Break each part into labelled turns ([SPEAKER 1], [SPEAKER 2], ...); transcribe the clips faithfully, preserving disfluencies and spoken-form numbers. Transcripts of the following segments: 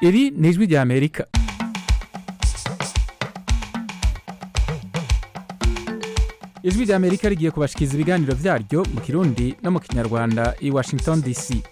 [SPEAKER 1] Iri ni ijwi rya Amerika. Ijwi rya Amerika rigiye kubashikiza ibiganiro vyaryo mu Kirundi no mu Kinyarwanda i Washington D C.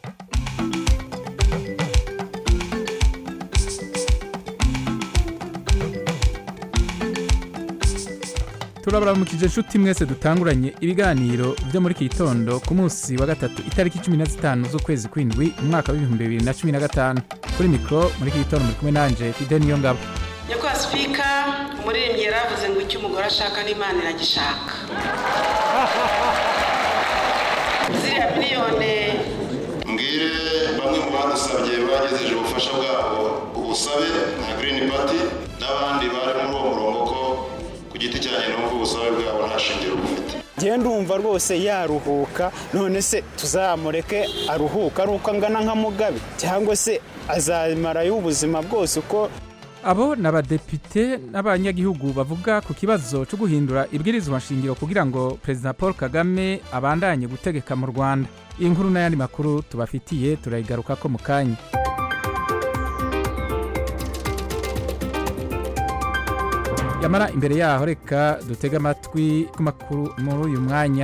[SPEAKER 1] Turabaramukije nshuti mwese dutanguranye ibiganiro byo muri kitondo ku munsi wa gatatu itariki cumi na zitanu z'ukwezi kw'indwi mu mwaka w'ibihumbi bibiri na cumi na gatanu. Kuri mikro muri kitondo muri kumwe nanje Fidel Niyongabo.
[SPEAKER 2] Nyakwa speaker umuririmbyi yaravuze ngo icyo umugore ashaka n'Imana iragishaka. Ziriya miliyoni
[SPEAKER 3] mbwire bamwe mu badusabye bagejeje ubufasha bwabo ubusabe nka Green Party n'abandi bari muri uwo murongo ko ku giti cyane n'ubwo ubusabe bwabo nta shingiro bufite.
[SPEAKER 4] Ngiye ndumva rwose yaruhuka, none se tuzamureke aruhuka aruka ngana nka Mugabe cyangwa se azamara y'ubuzima bwose uko.
[SPEAKER 1] Abo n'abadepite n'abanyagihugu bavuga ku kibazo cyo guhindura ibwirizwa nshingiro kugira ngo President Paul Kagame abandanye gutegeka mu Rwanda. Iyi nkuru n'ayandi makuru tubafitiye turayigaruka ko mu kanya. Yamara imbere yaho reka dutega amatwi ku makuru muri uyu mwanya.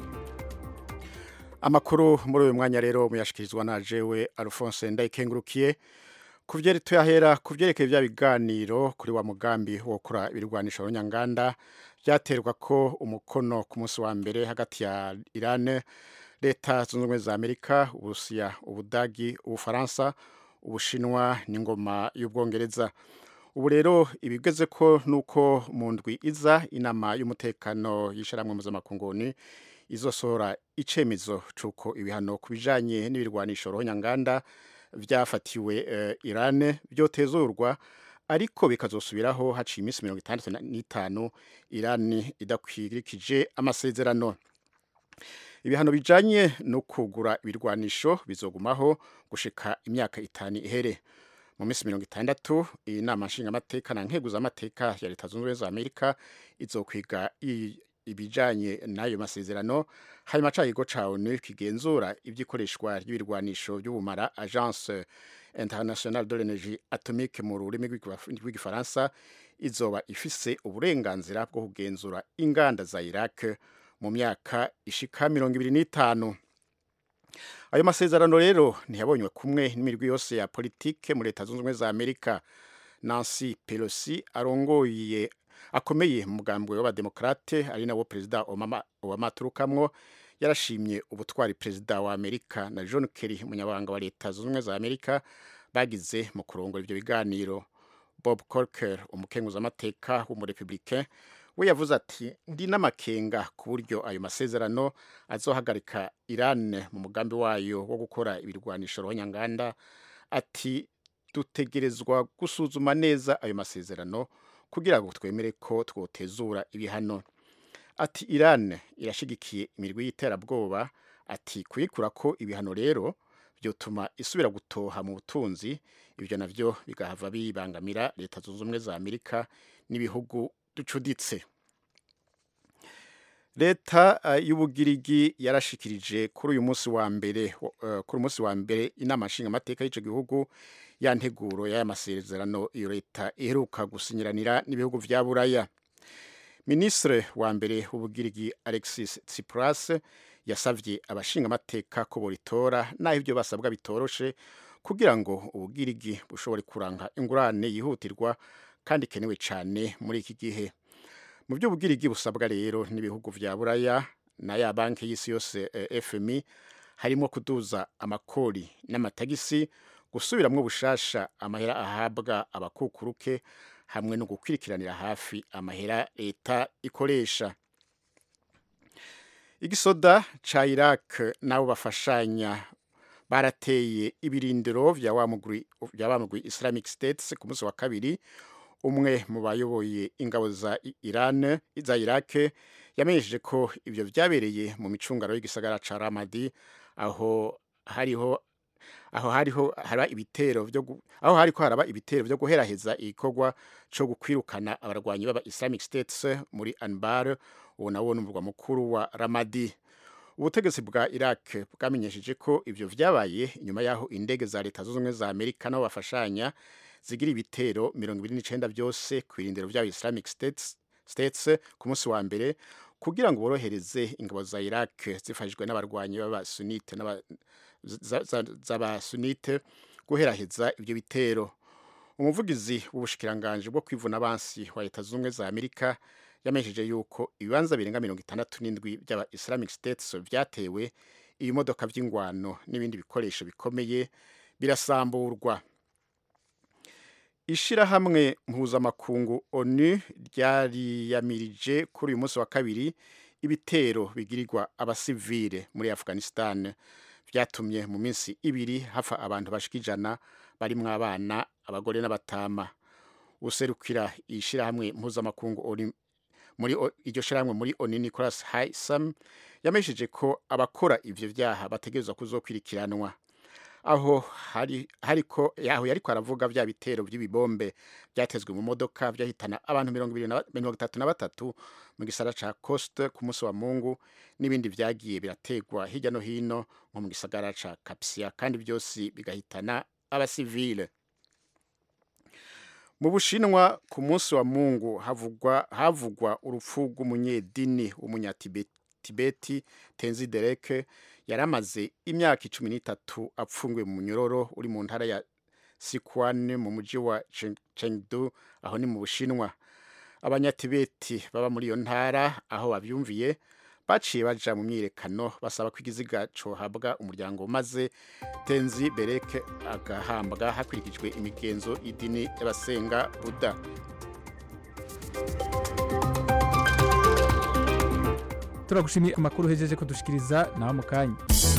[SPEAKER 5] Amakuru muri uyu mwanya rero muyashikirizwa na jewe Alphonse Ndayikengurukiye. Kuvyeri tuyahera kuvyerekeye bya biganiro kuri wa mugambi wo kura ibirwanisho abanyanganda byaterwa ko umukono ku munsi wa mbere hagati ya Iran, leta zunze ubumwe za Amerika, Uburusiya, Ubudagi, Ubufaransa, Ubushinwa n'ingoma y'Ubwongereza. Ubu rero ibigeze ko nuko mu ndwi iza inama y'umutekano y'isharamwe mpuzamakungu izosohora icemezo cuko ibihano kubijanye n'ibirwanisho abanyanganda vyafatiwe uh, Iran byotezurwa, ariko bikazosubiraho haciye iminsi mirongo itandatu n'itanu Iran idakwirikije amasezerano. Ibihano bijanye no kugura ibirwanisho bizogumaho gushika imyaka itanu ihere. Mu minsi mirongo itandatu inama nshingamateka na nkeguza amateka ya leta zunze ubumwe za Amerika izokwiga ibijanye n'ayo masezerano, hanyuma cayigo caone kigenzura ivyikoreshwa ry'ibirwanisho by'ubumara Agence Internationale de l'Énergie Atomique mu rurimi rw'igifaransa izoba ifise uburenganzira bwo kugenzura inganda za Iraq mu myaka ishika mirongo ibiri n'itanu. Ayo masezerano rero ntiyabonywe kumwe n'imirwi yose ya politike muri leta zunze ubumwe za Amerika. Nancy Pelosi arongoye akomeye mu mugambwe w'abademokrate ari nabo President Obama Obama turukamwo yarashimye ubutwari President wa Amerika na John Kerry umunyabanga wa leta zunze ubumwe za Amerika bagize mu kurongora ivyo biganiro. Bob Corker umukenguza amateka w'umurepublicain we yavuze ati ndi n'amakenga ku buryo ayo masezerano azohagarika Iran mu mugambi wayo wo gukora ibirwanisho abanyanganda. Ati dutegerezwa gusuzuma neza ayo masezerano kugira ngo twemere ko twotezura ibihano. Ati Iran irashigikiye imirwi y'iterabwoba. Ati kuyikura ko ibihano rero byotuma isubira gutoha mu butunzi, ibyo navyo bigahava bibangamira leta zunze ubumwe za Amerika n'ibihugu ducuditse. Leta uh, y'Ubugirigi yarashikirije kuri uyu munsi wa mbere uh, kuri munsi wa mbere inama nshinga amateka y'ico gihugu ya nteguro ya masezerano iyo leta iheruka gusinyiranira n'ibihugu vya Buraya. Ministre wa mbere w'Ubugirigi Alexis Tsipras yasavye abashinga amateka ko boritora naho ibyo basabwa bitoroshe kugira ngo Ubugirigi bushobore kuranka ingurane yihutirwa kandi kenewe cyane muri iki gihe. Mu byo Ubugirigi busabwa rero n'ibihugu vya Buraya na ya banki y'isi yose eh, F M I harimo kuduza amakori n'amatagisi, gusubiramwo bushasha amahera ahabwa abakukuruke hamwe no gukwirikiranira hafi amahera leta ikoresha. Igisoda ca Iraq nabo bafashanya barateye ibirindiro vya wa mugwi vya wa mugwi Islamic States ku munsi wa kabiri. Umwe mu bayoboye ingabo za Iran za Iraq yamenyesheje ko ivyo vyabereye mu micungaro y'igisagara ca Ramadi, aho hariho aho hariho haraba ibitero byo aho hariko haraba ibitero byo guheraheza igikorwa cyo gukwirukana abarwanyi baba Islamic States muri Anbar, uwo nawo n'umurwa mukuru wa Ramadi. ubutegetsi bwa Iraq bwamenyesheje ko ivyo vyabaye inyuma yaho indege za leta z'ubumwe za Amerika nabo bafashanya zigira ibitero mirongo ibiri n'icenda byose ku birindiro vya Islamic States States ku munsi wa mbere kugira ngo borohereze ingabo za Iraq zifashijwe n'abarwanyi b'abasunite z'abasunite guheraheza ibyo bitero. Umuvugizi w'ubushikiranganje bwo kwivuna abansi wa leta z'ubumwe za Amerika yamesheje yuko ibibanza birenga mirongo itandatu n'indwi by'aba Islamic States vyatewe, ibimodoka vy'ingwano n'ibindi bikoresho bikomeye birasamburwa. Ishirahamwe mpuzamakungu ONU ryari yamirije kuri uyu munsi wa kabiri ibitero bigirirwa abasivile muri Afghanistan vyatumye mu minsi ibiri hafa abantu bashikijana barimwo abana, abagore n'abatama. Userukira ishirahamwe mpuzamakungu ONU muri iryo shirahamwe muri ONU Nicholas Haysom yamesheje ko abakora ivyo vyaha bategerezwa kuzokwirikiranwa. Aho hari hariko yaho yariko aravuga vya bitero by'ibibombe byatezwe mu modoka vyahitana abantu mirongo itatu na batatu mu gisara ca Khost ku munsi wa Mungu, n'ibindi vyagiye birategwa hirya no hino nko mu gisagara ca Kapsia, kandi byose bigahitana abasivile. Mu Bushinwa ku munsi wa Mungu havugwa havugwa urupfu rw'umunyedini w'umunyatibeti Tenzi Derek yaramaze imyaka cumi n'itatu apfungwe mu munyororo uri mu ntara ya Sichuan mu muji wa Chengdu, aho ni mu Bushinwa. Abanyatibeti baba muri iyo ntara aho bavyumviye baciye baja mu myirekano basaba ko igiziga cohabwa umuryango, maze Tenzi Derek agahambwa hakurikijwe imigenzo idini y'abasenga Buddha.
[SPEAKER 1] Turagushimiye amakuru hejeje kudushikiriza nawe mukanya.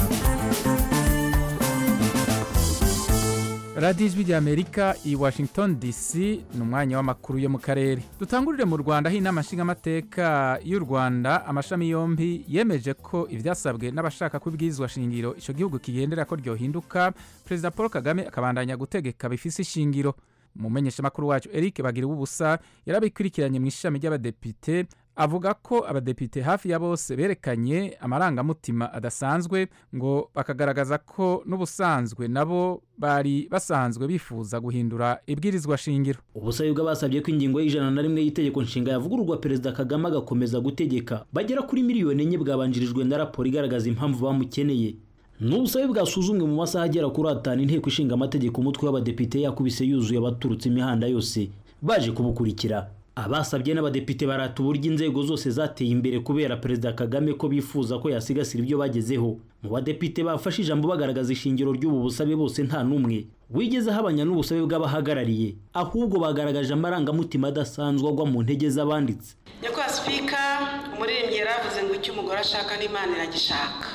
[SPEAKER 1] Radio Ijwi ry'Amerika i Washington D C n'umwanya w'amakuru yo mu karere. Dutangurire mu Rwanda aho inama nshingamateka y'u Rwanda amashami yombi yemeje ko ivyasabwe n'abashaka kubwizwa shingiro ico gihugu kigendera ko ryohinduka, President Paul Kagame akabandanya gutegeka bifise ishingiro. Umumenyesha makuru wacu Eric Bagira ubusa yarabikurikiranye mu ishami ry'abadepite, avuga ko abadepite hafi ya bose berekanye amarangamutima adasanzwe, ngo bakagaragaza ko n'ubusanzwe nabo bari basanzwe bifuza guhindura ibwirizwa shingiro.
[SPEAKER 6] Ubusabe bw'abasabye ko ingingo y'ijana na rimwe y'itegeko nshinga yavugururwa Perezida Kagame agakomeza gutegeka bagera kuri miliyoni enye bwabanjirijwe na raporo igaragaza impamvu bamukeneye. N'ubusabe bwasuzumwe mu masaha agera kuri atanu inteko ishinga amategeko umutwe w'abadepite yakubise yuzuye abaturutse imihanda yose baje kubukurikira. Abasabye n'abadepite barata uburyo inzego zose zateye imbere kubera Perezida Kagame ko bifuza ko yasigasira ibyo bagezeho. Mu badepite bafashe ijambo bagaragaza ishingiro ry'ubu busabe bose nta numwe wigeze habanya n'ubusabe bw'abahagarariye, ahubwo bagaragaje amarangamutima adasanzwe agwa mu ntege z'abanditse.
[SPEAKER 2] Nyakubahwa Spika, umuririmbyi yaravuze ngo icyo umugore ashaka n'Imana iragishaka.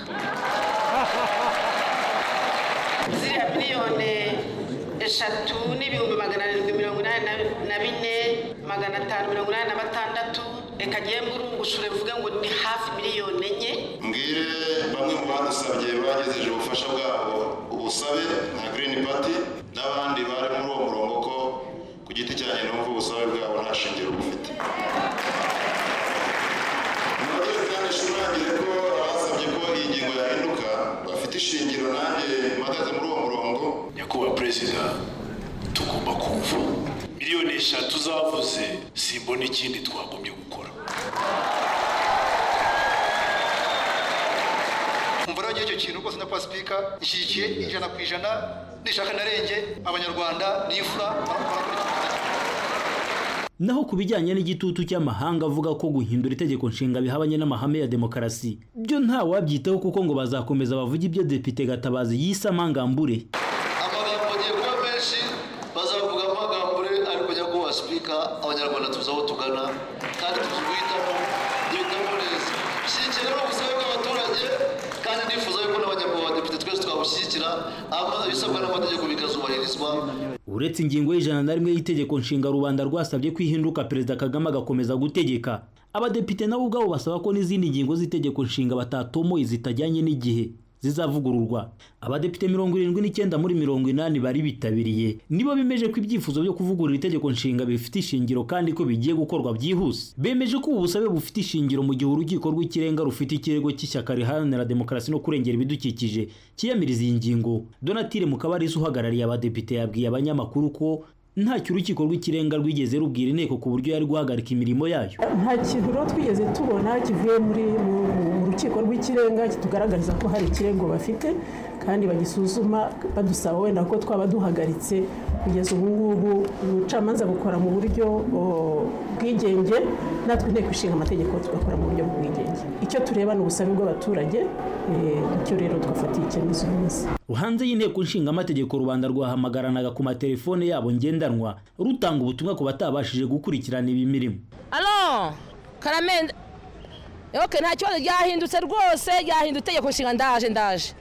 [SPEAKER 2] Ziriya miliyoni eshatu n'ibihumbi magana arindwi mirongo inani na bine magana atanu mirongo inani na batandatu, reka ngiye mburungushure vuga ngo ni hafi miliyoni enye.
[SPEAKER 3] Mbwire bamwe mu badusabye bagejeje ubufasha bwabo ubusabe nka Green Party n'abandi bari muri uwo murongo ko ku giti cyanjye numva ubusabe bwabo nta shingiro bufite. Nabyo kandi shimangire ko abasabye ko iyi ngingo yahinduka bafite ishingiro, nanjye mpagaze muri uwo murongo.
[SPEAKER 7] Nyakubahwa Perezida, tugomba kumva miliyoni eshatu zavuze, simbona ikindi twagombye gukora.
[SPEAKER 8] Umva rero icyo kintu rwose na Spika ishyigikiye ijana ku ijana, nishaka narenge abanyarwanda n'ifura.
[SPEAKER 6] Naho kubijyanye n'igitutu cy'amahanga avuga ko guhindura itegeko nshinga bihabanye n'amahame ya demokarasi, byo nta wabyitaho kuko ngo bazakomeza bavuga ibyo Depite Gatabazi yise amangambure.
[SPEAKER 8] Amagambo agiye kuba menshi, bazavuga amangambure, ariko Nyakubahwa Spika, abanyarwanda tuzi aho tugana kandi tuziguhitamo duhitamo neza. Shyigikira n'ubusabe bw'abaturage kandi nifuza yuko n'abanyarwanda Depite twese twabushyigikira, amaze bisabwa n'amategeko bikazubahirizwa.
[SPEAKER 6] Uretse ingingo y'ijana na rimwe y'itegeko nshinga rubanda rwasabye kwihinduka Perezida Kagame agakomeza gutegeka, abadepite nabo ubwabo basaba ko n'izindi ngingo z'itegeko nshinga batatomoye zitajyanye n'igihe zizavugururwa. Abadepite mirongo irindwi n'icyenda muri mirongo inani bari bitabiriye nibo bemeje ko ibyifuzo byo kuvugurura itegeko nshinga bifite ishingiro kandi ko bigiye gukorwa byihuse. Bemeje ko ubu busabe bufite ishingiro mu gihe urukiko rw'ikirenga rufite ikirego cy'ishyaka riharanira demokarasi no kurengera ibidukikije kiyamiriza iyi ngingo. Donatille Mukabarisa uhagarariye abadepite yabwiye abanyamakuru ko ntacyo urukiko rw'ikirenga rwigeze rubwira inteko ku buryo yari guhagarika imirimo yayo.
[SPEAKER 9] Nta kintu rero twigeze tubona kivuye muri mu rukiko rw'ikirenga kitugaragariza ko hari ikirego bafite kandi bagisuzuma badusaba wenda ko twaba duhagaritse kugeza ubu ngubu ubucamanza bukora mu buryo bwigenge, natwe inteko ishinga amategeko tugakora mu buryo bwigenge. Icyo tureba ni ubusabe bw'abaturage, icyo rero twafatiye icyemezo neza.
[SPEAKER 6] Hanze y'inteko nshinga amategeko rubanda rwahamagaranaga ku matelefone yabo ngendanwa rutanga ubutumwa ku batabashije gukurikirana ibi mirimo.
[SPEAKER 10] Alo Karamenda, okay, nta kibazo ryahindutse rwose, ryahindutse itegeko nshinga ndaje ndaje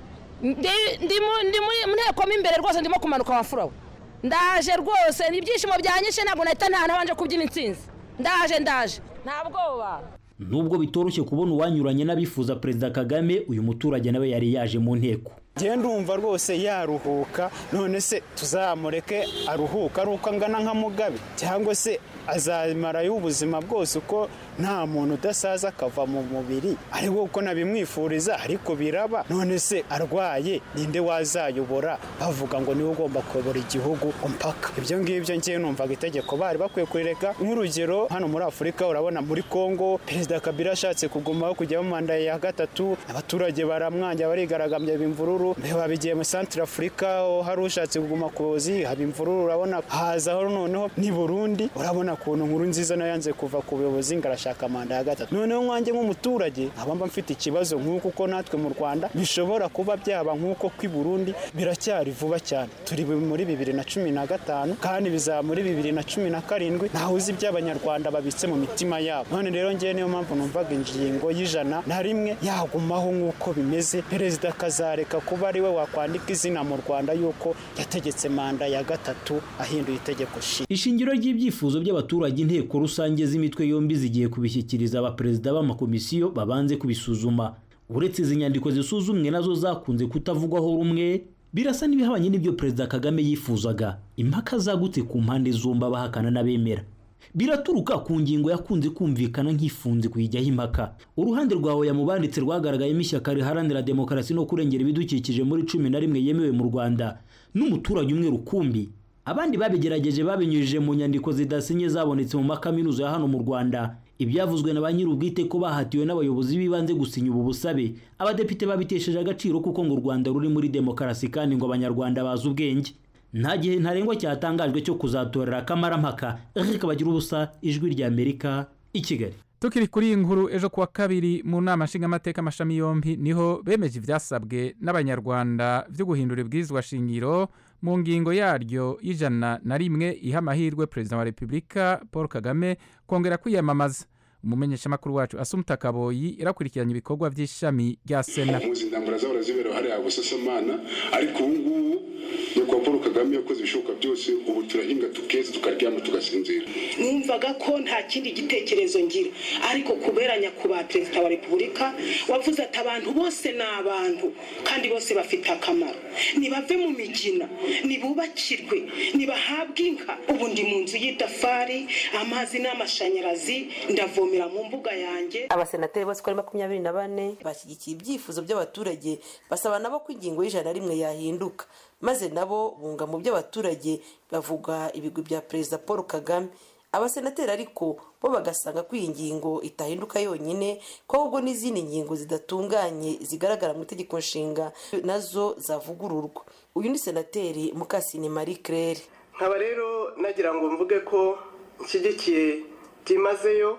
[SPEAKER 10] ndi ndi muri nteko imbere rwose ndimo kumanuka wafurawe. Ndaje rwose n'ibyishimo byanyishe ntabwo nahita nta nabanje kubyina intsinzi. Ndaje ndaje nta bwoba.
[SPEAKER 6] Nubwo bitoroshye kubona uwanyuranye n'abifuza Perezida Kagame, uyu muturage nawe yari yaje mu nteko.
[SPEAKER 4] Je ndumva rwose yaruhuka, none se tuzamureke aruhuka aruka ngana nka Mugabe cyangwa se azamara y'ubuzima bwose uko nta muntu udasaza akava mu mubiri, ariko uko nabimwifuriza ariko biraba. None se arwaye ninde wazayobora bavuga ngo niwe ugomba kuyobora igihugu mpaka ibyo ngibyo? Ngiye numvaga itegeko bari bakwiye kureka. Nk'urugero hano muri Afurika urabona muri Kongo Perezida Kabila ashatse kugumaho kujya mu manda ya gatatu, abaturage baramwanja barigaragambye bimvururu. Mbeba bigiye mu Central Africa hari ushatse kuguma kubozi haba imvururu, urabona hazaho noneho ni Burundi, urabona kuntu nkuru nziza nayanze kuva ku buyobozi ngarashaka manda ya gatatu. Noneho mwanjye nk'umuturage abamba mfite ikibazo nk'uko ko natwe mu Rwanda bishobora kuba byaba nk'uko kwi Burundi biracyari vuba cyane. Turi muri bibiri na cumi na gatanu kandi bizaba muri bibiri na cumi na karindwi, naho uzi by'abanyarwanda babitse mu mitima yabo. None rero ngiye niyo mpamvu numvaga ingingo y'ijana na rimwe yagumaho nk'uko bimeze, perezida kazareka kuba ari we wakwandika izina mu Rwanda yuko yategetse manda ya gatatu ahinduye itegeko nshinga.
[SPEAKER 6] Ishingiro ry'ibyifuzo by'abaturage inteko rusange z'imitwe yombi zigiye kubishyikiriza abaperezida b'amakomisiyo babanze kubisuzuma. Uretse izi nyandiko zisuzumwe nazo zakunze kutavugwaho rumwe, birasa n'ibihabanye n'ibyo Perezida Kagame yifuzaga. Impaka zagutse ku mpande zombi abahakana n'abemera. Biraturuka ku ngingo yakunze kumvikana nk'ifunze kuyijyaho impaka. Uruhande rwawe yamubanditse rwagaragayemo ishyaka riharanira demokarasi no kurengera ibidukikije muri cumi na rimwe yemewe mu Rwanda n'umuturage umwe rukumbi. Abandi babigerageje babinyujije mu nyandiko zidasinye zabonetse mu makaminuza ya hano mu Rwanda. Ibyavuzwe na banyirubwite ko bahatiwe n'abayobozi bibanze gusinya ubu busabe, abadepite babitesheje agaciro kuko ngo u Rwanda ruri muri demokarasi kandi ngo abanyarwanda bazi ubwenge. Nta gihe ntarengwa cyatangajwe cyo kuzatorera kamarampaka. Eric Bagirubusa, Ijwi rya Amerika, i Kigali.
[SPEAKER 1] Tukiri kuri iyi nkuru, ejo kuwa kabiri mu nama nshingamateka amashami yombi niho bemeje ivyasabwe n'abanyarwanda byo guhindura ibwirizwa shingiro mu ngingo yaryo y'ijana na rimwe iha amahirwe Perezida wa Repubulika Paul Kagame kongera kwiyamamaza. Umumenyeshamakuru wacu Asumta Kaboyi irakurikiranye ibikorwa by'ishami rya Sena.
[SPEAKER 11] Muzindambura zahora zibera hari abusasamana, ariko ubu ngubu nuko Paul Kagame yakoze ibishoboka byose, ubu turahinga tukeza tukaryama tugasinzira.
[SPEAKER 2] Numvaga ko nta kindi gitekerezo ngira, ariko kuberanya kuba Perezida wa Repubulika wavuze ati abantu bose ni abantu kandi bose bafite akamaro, nibave mu migina, nibubakirwe, nibahabwe inka. Ubu ndi mu nzu y'itafari, amazi n'amashanyarazi, ndavomera mu mbuga yanjye.
[SPEAKER 12] Abasenateri bose kuri makumyabiri na bane bashyigikiye ibyifuzo by'abaturage, basaba nabo ko ingingo y'ijana rimwe yahinduka, maze nabo bunga mu by'abaturage bavuga ibigwi bya Perezida Paul Kagame. Abasenateri ariko bo bagasanga ko iyi ngingo itahinduka yonyine, ko ahubwo n'izindi ngingo zidatunganye zigaragara mu itegeko nshinga nazo zavugururwa. Uyu ni Senateri Mukasine Marie Claire.
[SPEAKER 13] Nkaba rero nagira ngo mvuge ko nshyigikiye byimazeyo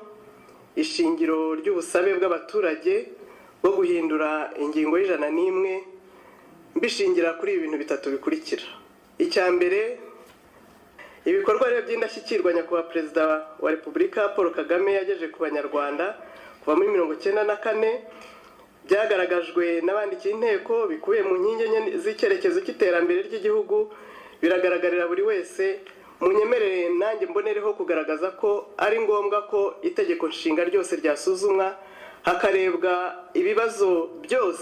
[SPEAKER 13] ishingiro ry'ubusabe bw'abaturage bwo guhindura ingingo y'ijana n'imwe, mbishingira kuri ibintu bitatu bikurikira. Icya mbere, ibikorwa rero by'indashyikirwa nyakubahwa Perezida wa Repubulika Paul Kagame yagejeje ku banyarwanda kuva muri mirongo icyenda na kane byagaragajwe n'abandikiye inteko, bikubiye mu nkingi z'icyerekezo cy'iterambere ry'igihugu, biragaragarira buri wese. Munyemerere nanjye mbonereho kugaragaza ko ari ngombwa ko itegeko nshinga ryose ryasuzumwa, hakarebwa ibibazo byose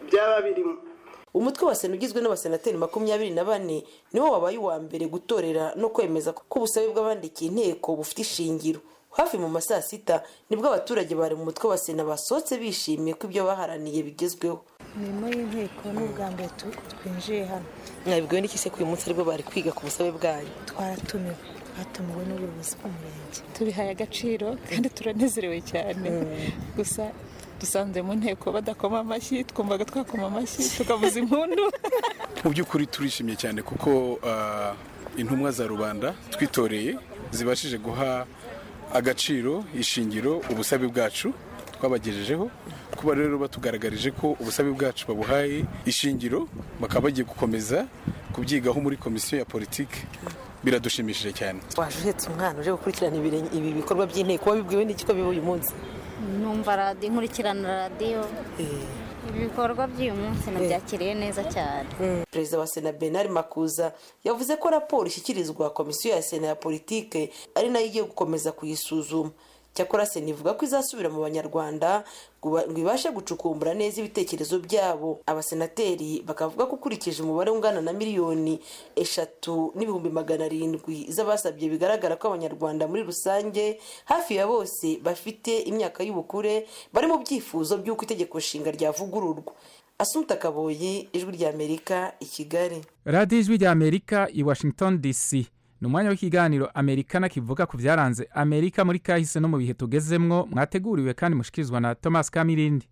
[SPEAKER 13] byaba birimo.
[SPEAKER 12] umutwe wa sena ugizwe n'abasenateri makumyabiri na bane niwo wabaye uwa mbere gutorera no kwemeza ko ubusabe bw'abandikiye inteko bufite ishingiro. hafi mu masaa sita nibwo abaturage bari mu mutwe wa sena basohotse bishimiye ko ibyo baharaniye bigezweho.
[SPEAKER 14] imirimo y'inteko n'ubwa mbere twinjiye hano.
[SPEAKER 12] mwabibwiwe n'iki se ko uyu munsi aribwo bari kwiga ku busabe bwayo?
[SPEAKER 14] Twaratumiwe hatumiwe n'ubuyobozi bw'umurenge, tubihaye agaciro kandi turanezerewe cyane. gusa dusanze mu nteko badakoma amashyi, twumvaga twakoma amashyi tukavuza impundu.
[SPEAKER 15] mu by'ukuri turishimye cyane kuko intumwa za rubanda twitoreye zibashije guha agaciro ishingiro ubusabe bwacu twabagejejeho. kuba rero batugaragarije ko ubusabe bwacu babuhaye ishingiro bakaba bagiye gukomeza kubyigaho muri komisiyo ya politiki biradushimishije cyane.
[SPEAKER 12] waje uhetse umwana uje gukurikirana ibi bikorwa by'inteko, wabibwiwe n'iki ko biba uyu munsi?
[SPEAKER 16] numva radiyo, nkurikirana radiyo, ibikorwa by'uyu munsi nabyakiriye neza cyane.
[SPEAKER 12] perezida wa sena Bernard Makuza yavuze ko raporo ishyikirizwa komisiyo ya sena ya politike ari nayo igiye gukomeza kuyisuzuma. cyakora sena ivuga ko izasubira mu banyarwanda ngo ibashe gucukumbura neza ibitekerezo byabo. abasenateri bakavuga ko ukurikije umubare ungana na miliyoni eshatu n'ibihumbi magana arindwi z'abasabye bigaragara ko abanyarwanda muri rusange hafi ya bose bafite imyaka y'ubukure bari mu byifuzo by'uko itegeko nshinga ryavugururwa. Asumta Kaboyi, Ijwi ry'Amerika, i Kigali.
[SPEAKER 1] radiyo Ijwi ry'Amerika i Washington D C. ni umwanya w'ikiganiro Amerikana kivuga ku byaranze Amerika muri kahise no mu bihe tugezemwo, mwateguriwe kandi mushikirizwa na Thomas Kamirindi.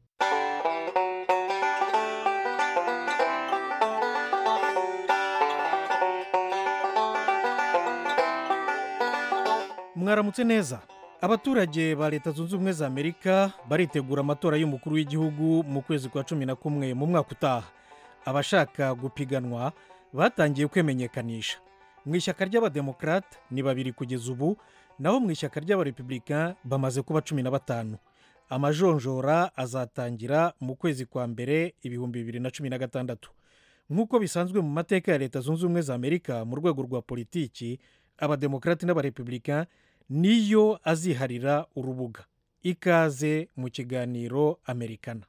[SPEAKER 17] mwaramutse neza. abaturage ba leta zunze ubumwe za Amerika baritegura amatora y'umukuru w'igihugu mu kwezi kwa cumi na kumwe mu mwaka utaha. abashaka gupiganwa batangiye kwimenyekanisha. mu ishyaka ry'abademokarate ni babiri kugeza ubu, naho mu ishyaka ry'abarepublika bamaze kuba cumi na batanu. amajonjora azatangira mu kwezi kwa mbere ibihumbi bibiri na cumi na gatandatu. nk'uko bisanzwe mu mateka ya leta zunze ubumwe za Amerika mu rwego rwa politiki, abademokarate n'abarepublika niyo aziharira urubuga. ikaze mu kiganiro Amerikana.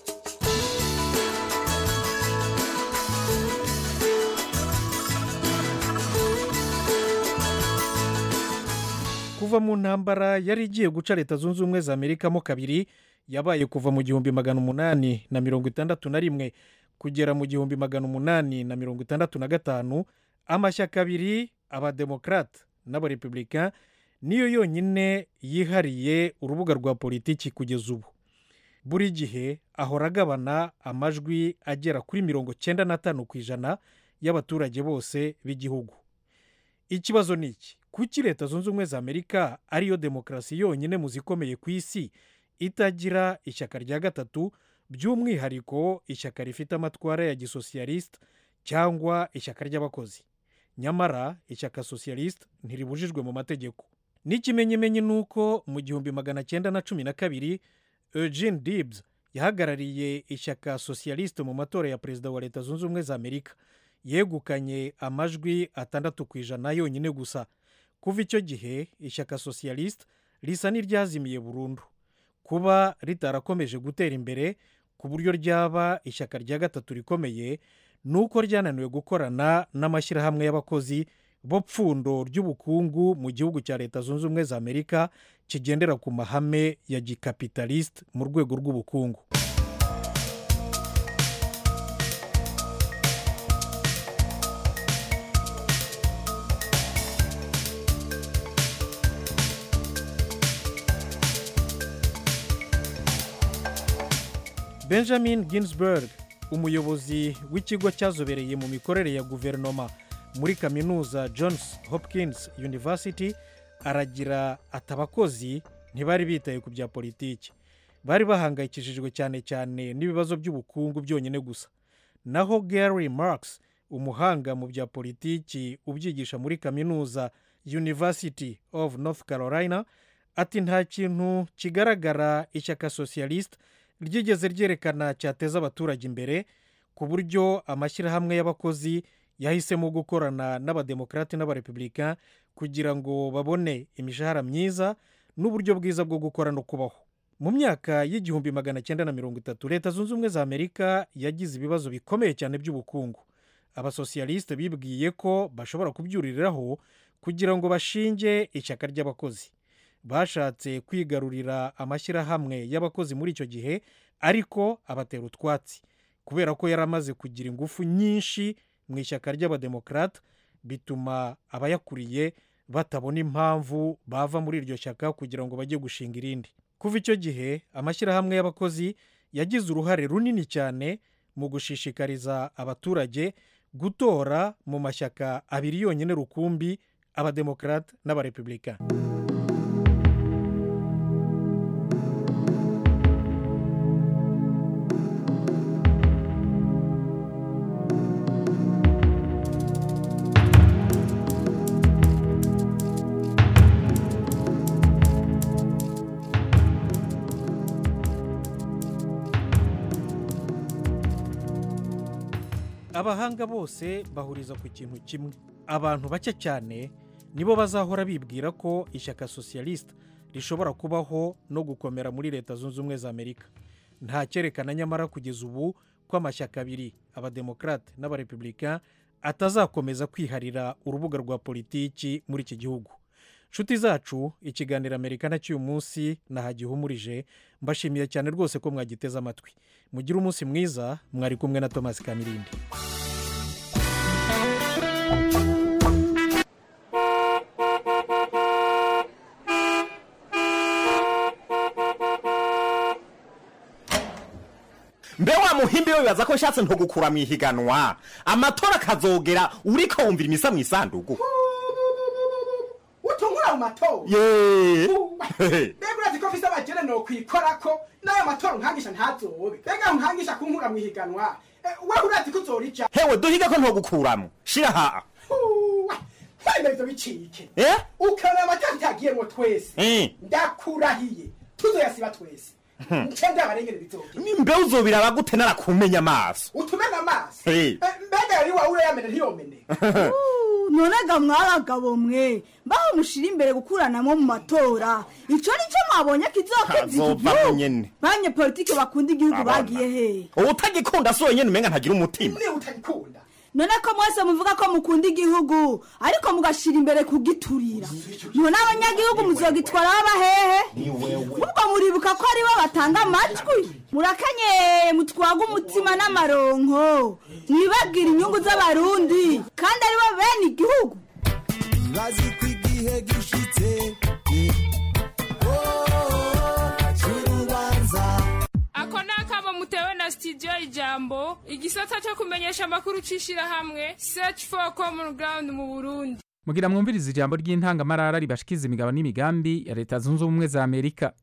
[SPEAKER 17] kuva mu ntambara yari igiye guca leta zunze ubumwe za Amerika mo kabiri, yabaye kuva mu gihumbi magana umunani na mirongo itandatu na rimwe kugera mu gihumbi magana umunani na mirongo itandatu na gatanu, amashyaka abiri, abademokarate n'abarepublika, niyo yonyine yihariye urubuga rwa politiki kugeza ubu. buri gihe ahora agabana amajwi agera kuri mirongo cyenda na tanu ku ijana y'abaturage bose b'igihugu. ikibazo ni iki? kuki leta zunze ubumwe za Amerika ariyo demokarasi yonyine mu zikomeye ku isi itagira ishyaka rya gatatu, by'umwihariko ishyaka rifite amatwara ya gisosiyalisite cyangwa ishyaka ry'abakozi? nyamara ishyaka sosiyalisite ntiribujijwe mu mategeko. n'ikimenyimenyi ni uko mu gihumbi magana cyenda na cumi na kabiri Eugene Debs yahagarariye ishyaka sosiyalisite mu matora ya perezida wa leta zunze ubumwe za Amerika. yegukanye amajwi atandatu ku ijana yonyine gusa. kuva icyo gihe ishyaka sosiyalisite risa n'iryazimiye burundu. kuba ritarakomeje gutera imbere ku buryo ryaba ishyaka rya gatatu rikomeye, ni uko ryananiwe gukorana n'amashyirahamwe y'abakozi bo pfundo ry'ubukungu mu gihugu cya leta zunze ubumwe za Amerika kigendera ku mahame ya gikapitalisite mu rwego rw'ubukungu. Benjamin Ginsberg, umuyobozi w'ikigo cyazobereye mu mikorere ya guverinoma muri kaminuza Johns Hopkins University, aragira ati abakozi ntibari bitaye ku bya politiki, bari bahangayikishijwe cyane cyane n'ibibazo by'ubukungu byonyine gusa. naho Gary Marks, umuhanga mu bya politiki ubyigisha muri kaminuza University of North Carolina, ati nta kintu kigaragara ishyaka sosiyalisite ryigeze ryerekana cyateza abaturage imbere, ku buryo amashyirahamwe y'abakozi yahisemo gukorana n'abademokarate n'abarepublika kugira ngo babone imishahara myiza n'uburyo bwiza bwo gukora no kubaho. mu myaka y'igihumbi magana cyenda na mirongo itatu leta zunze ubumwe za amerika yagize ibibazo bikomeye cyane by'ubukungu. abasosiyalisite bibwiye ko bashobora kubyuririraho kugira ngo bashinge ishyaka ry'abakozi. bashatse kwigarurira amashyirahamwe y'abakozi muri icyo gihe ariko abatera utwatsi kubera ko yari amaze kugira ingufu nyinshi mu ishyaka ry'abademokarate, bituma abayakuriye batabona impamvu bava muri iryo shyaka kugira ngo bajye gushinga irindi. kuva icyo gihe amashyirahamwe y'abakozi yagize uruhare runini cyane mu gushishikariza abaturage gutora mu mashyaka abiri yonyine rukumbi, abademokarate n'abarepublika. abahanga bose bahuriza ku kintu kimwe. abantu bake cyane nibo bazahora bibwira ko ishyaka sosiyalisite rishobora kubaho no gukomera muri leta zunze ubumwe za amerika. nta cyerekana nyamara kugeza ubu ko amashyaka abiri, abademokarate n'abarepublika, atazakomeza kwiharira urubuga rwa politiki muri iki gihugu. nshuti zacu, ikiganiro amerika na cy'uyu munsi nahagihumurije. mbashimiye cyane rwose ko mwagiteze amatwi. mugire umunsi mwiza. mwari kumwe na Thomas Kamirindi.
[SPEAKER 18] mbe wa muhimbi we bibaza ko nshatse ntugukura mu ihiganwa amatora akazogera uriko wumvira imisa mu isanduku
[SPEAKER 19] utungura mu matora
[SPEAKER 18] yeee
[SPEAKER 19] mbega urazi ko mfise abagere no kwikorako n'ayo matora nkangisha ntazobe mbega nkangisha kunkura mu ihiganwa wewe urazi ko uzorija
[SPEAKER 18] hewe duhiga ko ntugukuramo shira haa
[SPEAKER 19] wenda ivyo bicike ukana amatora utagiyemwo twese ndakurahiye tuzoyasiba twese ncenda abarengere bizoge
[SPEAKER 18] mbe uzobiraba gute narakumenya amaso
[SPEAKER 19] utumena amaso mbega yari wawe yamene ntiyomene
[SPEAKER 20] nonega mwabagabo mwe baho mushira imbere gukuranamo mu matora ico nico mwabonye kizokiza igihugu banye politike bakunda igihugu bagiye he
[SPEAKER 18] utagikunda so wenyene umenga ntagira umutima
[SPEAKER 19] ni utagikunda
[SPEAKER 20] none ko mwese muvuga ko mukunda igihugu ariko mugashira imbere kugiturira none abanyagihugu muzogitwara abahehe ubwo muribuka ko ari bo batanga amatwi murakanye mutwaga umutima n'amaronko mwibabwira inyungu z'abarundi kandi ari bo bene igihugu
[SPEAKER 21] bazi ko igihe gishitse
[SPEAKER 22] ako nakamo mutewe na studio Ijambo igisata cyo kumenyesha amakuru cishira hamwe Search for Common Ground mu Burundi.
[SPEAKER 1] mugira mwumviriza ijambo ry'intangamarara ribashikiza imigabo n'imigambi ya leta zunze ubumwe za Amerika.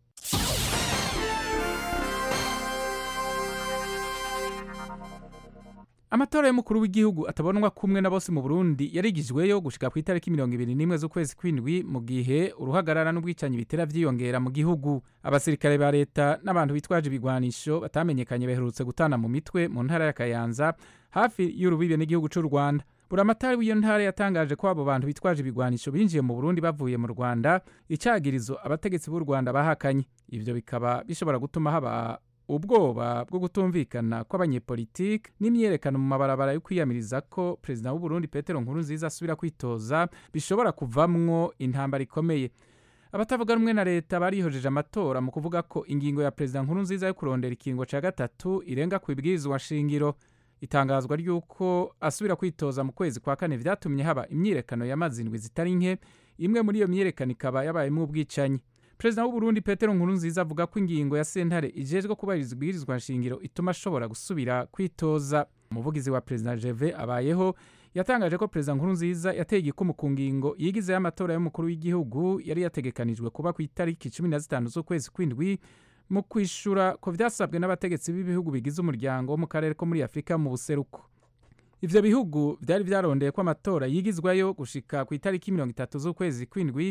[SPEAKER 1] amatora y'umukuru w'igihugu atabonwa kumwe na bose mu Burundi yarigijweyo gushika ku itariki mirongo ibiri n'imwe z'ukwezi kw'indwi mu gihe uruhagarara n'ubwicanyi bitera vyiyongera mu gihugu. abasirikare ba leta n'abantu bitwaje ibigwanisho batamenyekanye baherutse gutana mu mitwe mu ntara ya Kayanza hafi y'urubibe n'igihugu cy'u Rwanda. buramatari w'iyo ntara yatangaje ko abo bantu bitwaje ibigwanisho binjiye mu Burundi bavuye mu Rwanda, icagirizo abategetsi b'u Rwanda bahakanye. ivyo bikaba bishobora gutuma haba ubwoba bwo gutumvikana kw'abanyepolitike n'imyerekano mu mabarabara yo kwiyamiriza ko perezida w'u Burundi Petero Nkurunziza asubira kwitoza bishobora kuvamwo intambara ikomeye. abatavuga rumwe na leta barihojeje amatora mu kuvuga ko ingingo ya perezida Nkurunziza yo kurondera ikingo ca gatatu irenga ku ibwirizwa shingiro. itangazwa ry'uko asubira kwitoza mu kwezi kwa kane vyatumye haba imyirekano y'amazindwi zitari nke, imwe muri iyo myirekano ikaba yabayemwo ubwicanyi. perezida w'u Burundi Petero Nkurunziza avuga ko ingingo ya sentare ijejwe kubahiriza ibwirizwa nshingiro ituma ashobora gusubira kwitoza. umuvugizi wa perezida Jeve Abayeho yatangaje ko perezida Nkurunziza yateye igikumu ku ngingo yigize y'amatora y'umukuru w'igihugu yari yategekanijwe kuba ku itariki cumi na zitanu z'ukwezi kw'indwi mu kwishura ko vyasabwe n'abategetsi b'ibihugu bigize umuryango wo mu karere ko muri Afrika mu buseruko. ivyo bihugu vyari vyarondeye ko amatora yigizwayo gushika ku itariki mirongo itatu z'ukwezi kw'indwi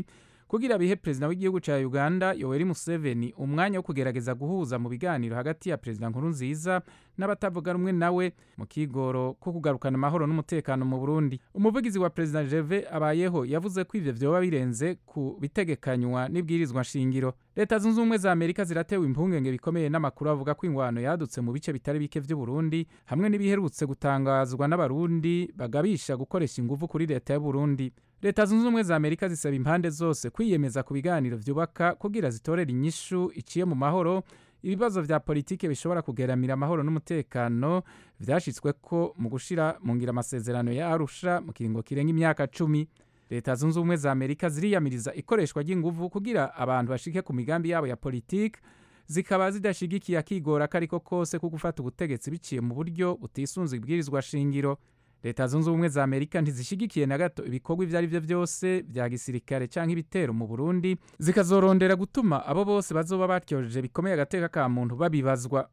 [SPEAKER 1] kugira bihe perezida w'igihugu ca Uganda Yoweri Museveni umwanya wo kugerageza guhuza mu biganiro hagati ya perezida Nkurunziza n'abatavuga rumwe nawe mu kigoro ko kugarukana amahoro n'umutekano mu Burundi. Umuvugizi wa perezida Gervais Abayeho yavuze ko ivyo vyoba birenze ku bitegekanywa n'ibwirizwa nshingiro. Leta zunze ubumwe za Amerika ziratewe impungenge bikomeye n'amakuru avuga ko ingwano yadutse mu bice bitari bike vy'u Burundi hamwe n'ibiherutse gutangazwa n'abarundi bagabisha gukoresha ingufu kuri leta y'u Burundi. Leta zunze ubumwe za Amerika zisaba impande zose kwiyemeza ku biganiro vyubaka kugira zitorera inyishu iciye mu mahoro ibibazo vya politike bishobora kugeramira amahoro n'umutekano vyashitswe ko mu gushira mu ngira amasezerano ya Arusha mu kiringo kirenga imyaka cumi. Leta zunze ubumwe za Amerika ziriyamiriza ikoreshwa ry'inguvu kugira abantu bashike ku migambi yabo ya politike, zikaba zidashigikiye akigora kariko kose ko gufata ubutegetsi biciye mu buryo butisunze ibwirizwa shingiro. Leta zunze ubumwe za Amerika ntizishigikiye na gato ibikorwa ivyo ari vyo vyose vya gisirikare canke ibitero mu Burundi, zikazorondera gutuma abo bose bazoba batyojeje bikomeye agateka ka muntu babibazwa.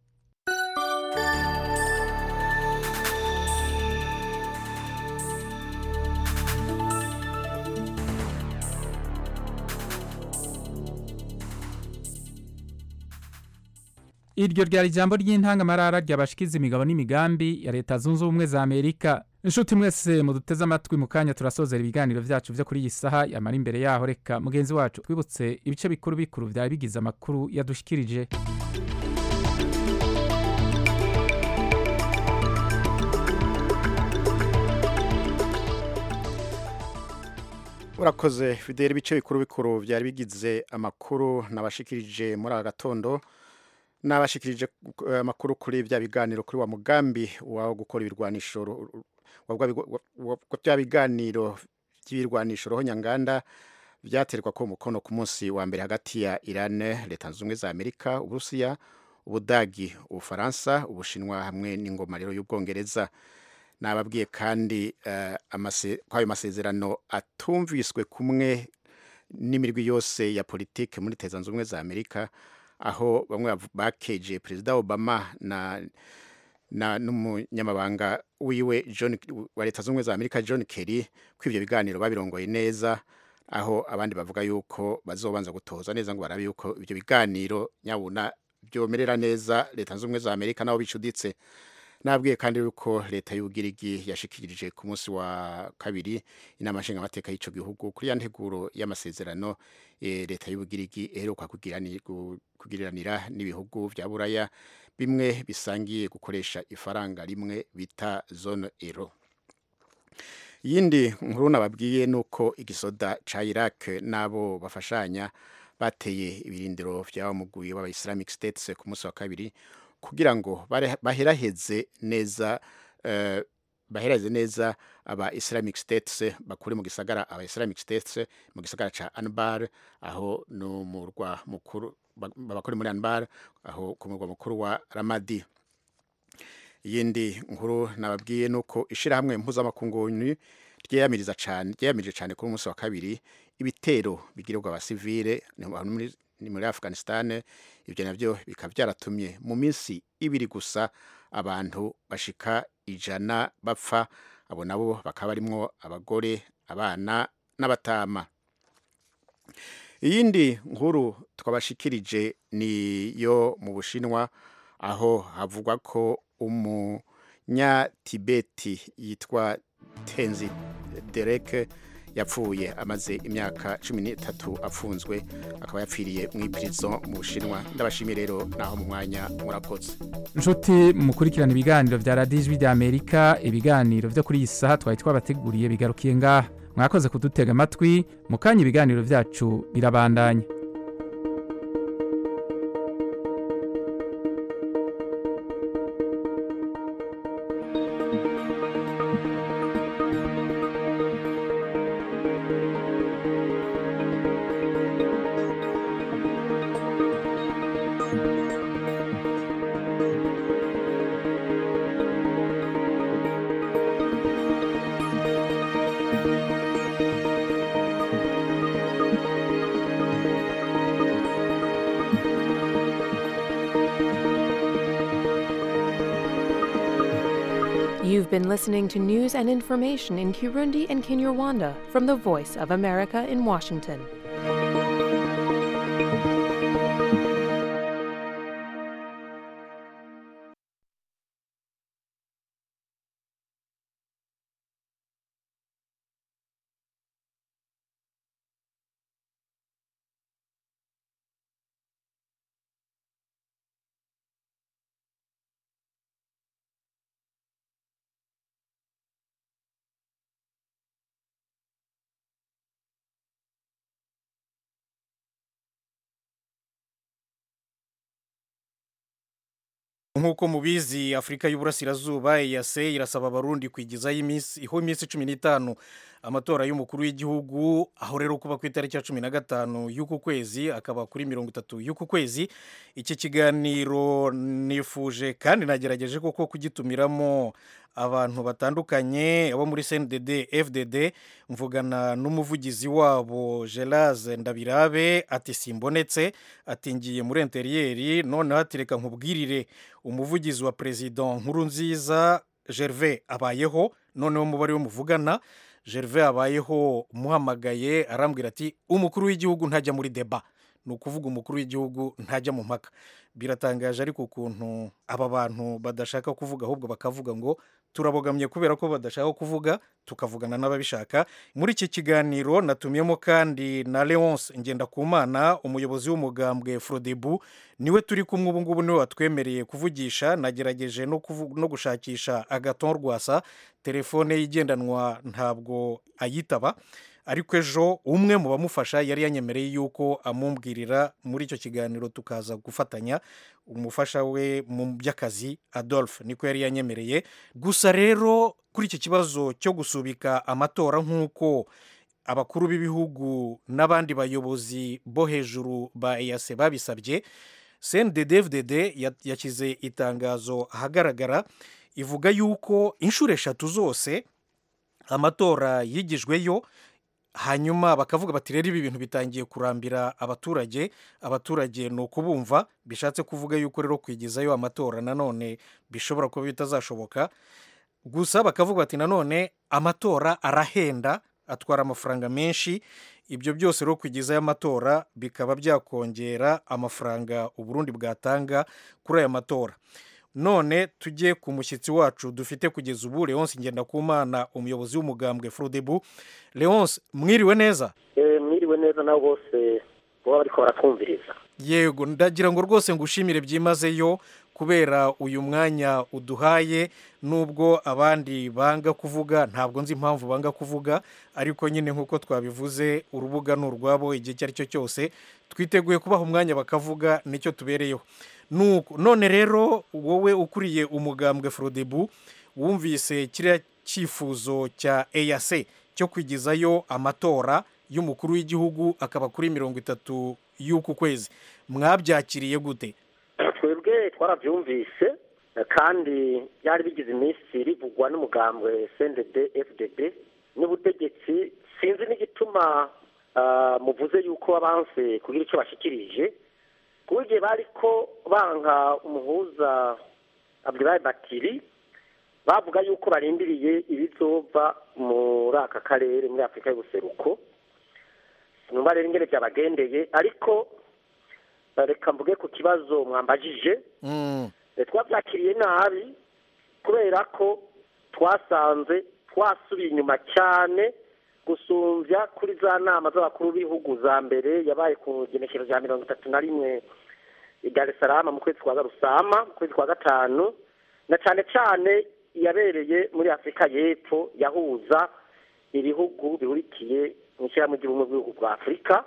[SPEAKER 1] Iryo ryari ijambo ry'intangamarara ry'abashikiza imigabo n'imigambi ya Leta zunze ubumwe za Amerika. Inshuti mwese muduteze amatwi mu kanya turasozera ibiganiro vyacu vyo kuri iyi saha yamara imbere yaho reka mugenzi wacu twibutse ibice bikuru bikuru vya bigize amakuru yadushikirije.
[SPEAKER 3] Urakoze Fidel, ibice bikuru bikuru vyari bigize amakuru nabashikirije muri aka gatondo nabashikirije amakuru kuri vya biganiro kuri wa mugambi waho gukora ibirwanisho wa biganiro by'ibirwanisho roho nyanganda byaterwa ko mukono ku munsi wa mbere hagati ya Iran, Leta zunze ubumwe za Amerika, Uburusiya, Ubudagi, Ubufaransa, Ubushinwa hamwe n'ingoma rero y'Ubwongereza. Nababwiye kandi uh, amase kwayo masezerano atumviswe kumwe n'imirwi yose ya politike muri Leta zunze ubumwe za Amerika, aho bamwe bakeje Perezida Obama na na n'umunyamabanga wiwe John wa Leta zunze ubumwe za Amerika John Kerry kw'ivyo biganiro babirongoye neza, aho abandi bavuga yuko bazobanza gutoza neza ngo barabe yuko ivyo biganiro nyabuna byomerera neza Leta zunze ubumwe za Amerika nabo bicuditse. Nabwiye kandi yuko Leta y'Ubugirigi yashikirije ku munsi wa kabiri inama nshinga amateka y'ico gihugu kuri ya nteguro y'amasezerano e, Leta y'Ubugirigi eheruka kugiriranira n'ibihugu vya Buraya bimwe bisangiye gukoresha ifaranga rimwe bita zone euro. Yindi nkuru nababwiye nuko igisoda ca Iraq nabo bafashanya bateye ibirindiro vya mugwi wa Islamic States ku munsi wa kabiri kugira ngo baheraheze neza uh, baheraheze neza aba Islamic States bakuri mu gisagara aba Islamic States mu gisagara ca Anbar, aho no murwa mukuru babakuri muri Anbar, aho ku murwa mukuru wa Ramadi. Yindi nkuru nababwiye nuko ishira hamwe mpuzamakungu ryeyamiriza cyane ryeyamirije cyane ku munsi wa kabiri ibitero bigirirwa abasivile ni muri Afghanistan. Ibyo navyo bikaba byaratumye mu minsi ibiri gusa abantu bashika ijana bapfa, abo nabo bakaba barimo abagore, abana n'abatama. Iyindi nkuru twabashikirije ni yo mu Bushinwa, aho havugwa ko umunya Tibeti yitwa Tenzi Derek yapfuye amaze imyaka cumi n'itatu afunzwe, akaba yapfiriye mu prison mu Bushinwa. Ndabashimiye rero naho mu mwanya murakoze.
[SPEAKER 1] Nshuti mukurikirana ibiganiro vya Radio Ijwi rya Amerika, ibiganiro vyo kuri iyi saha twari twabateguriye bigarukiye ngaha. Mwakoze kudutega amatwi, mukanya ibiganiro vyacu birabandanya.
[SPEAKER 5] You've been listening to news and information in Kirundi and Kinyarwanda from the Voice of America in Washington.
[SPEAKER 17] nk'uko mubizi Afurika y'Uburasirazuba E A C irasaba abarundi kwigizaho iminsi iho iminsi cumi n'itanu amatora y'umukuru w'igihugu, aho rero kuba ku itariki ya cumi na gatanu y'uku kwezi akaba kuri mirongo itatu y'uku kwezi. Iki kiganiro nifuje kandi nagerageje koko kugitumiramo abantu batandukanye abo muri C N D D F D D, mvugana n'umuvugizi wabo Geraze Ndabirabe ati simbonetse, ati ngiye muri interieri, none hatireka nkubwirire umuvugizi wa president Nkurunziza Gervais abayeho, noneho mubari wo muvugana Gervais abayeho muhamagaye arambwira ati umukuru w'igihugu ntajya muri deba, nukuvuga umukuru w'igihugu ntajya mu mpaka. Biratangaje ariko ukuntu aba bantu badashaka kuvuga ahubwo bakavuga ngo turabogamye kubera ko badashaka kuvuga, tukavugana n'ababishaka. Muri iki kiganiro natumyemo kandi na Leonce Ngendakumana, umuyobozi w'umugambwe Frodebu, niwe turi kumwe ubu ngubu, niwe watwemereye kuvugisha. Nagerageje no no gushakisha Agathon Rwasa, telefone yigendanwa ntabwo ayitaba, ariko ejo umwe mu bamufasha yari yanyemereye yuko amumbwirira muri icyo kiganiro tukaza gufatanya. Umufasha we mu by'akazi Adolphe niko yari yanyemereye. Gusa rero kuri iki kibazo cyo gusubika amatora nk'uko abakuru b'ibihugu n'abandi bayobozi bo hejuru ba E A C babisabye, C N D D F D D yakize itangazo ahagaragara ivuga yuko inshuro eshatu zose amatora yigijweyo, hanyuma bakavuga bati rero ibi bintu bitangiye kurambira abaturage. Abaturage ni ukubumva, bishatse kuvuga yuko rero kwigizayo amatora nanone bishobora kuba bitazashoboka. Gusa bakavuga bati nanone amatora arahenda, atwara amafaranga menshi. Ibyo byose rero kwigizayo amatora bikaba byakongera amafaranga Uburundi bwatanga kuri aya matora. None tujye ku mushyitsi wacu dufite kugeza ubu, Leonce Ngendakumana, umuyobozi w'umugambwe Frodebu. Leonce, mwiriwe neza?
[SPEAKER 7] Eh, mwiriwe neza nawe bose baba bariko baratwumviriza.
[SPEAKER 17] Yego, ndagira ngo rwose ngushimire byimazeyo kubera uyu mwanya uduhaye, nubwo abandi banga kuvuga, ntabwo nzi impamvu banga kuvuga, ariko nyine nk'uko twabivuze urubuga ni urwabo igihe icyo ari cyo cyose, twiteguye kubaha umwanya bakavuga, nicyo tubereyeho. Nuko none rero wowe ukuriye umugambwe Frodebu, wumvise kiriya cyifuzo cya E A C cyo kwigizayo amatora y'umukuru w'igihugu akaba kuri mirongo itatu y'uku kwezi, mwabyakiriye gute?
[SPEAKER 7] Twebwe twarabyumvise kandi byari bigize iminsi rivugwa n'umugambwe C N D D F D D n'ubutegetsi. Sinzi n'igituma muvuze yuko abanse kugira icyo bashikirije, kuburyo bariko banka umuhuza Abdoulaye Batiri, bavuga yuko barindiriye ibizova muri aka karere muri Afurika y'Ubuseruko. Numva rero ingene byabagendeye, ariko reka mvuge ku kibazo mwambajije. Mm. Twabyakiriye nabi kubera ko twasanze twasubiye inyuma cyane gusumbya kuri za nama z'abakuru b'ibihugu za mbere yabaye ku genekerezo rya mirongo itatu na rimwe i Dar es Salaam mu kwezi kwa Rusama, mu kwezi kwa gatanu, na cyane cyane yabereye muri Afurika y'Epfo yahuza ibihugu bihurikiye mu ishyirahamwe ry'ubumwe bw'ibihugu bwa Afurika.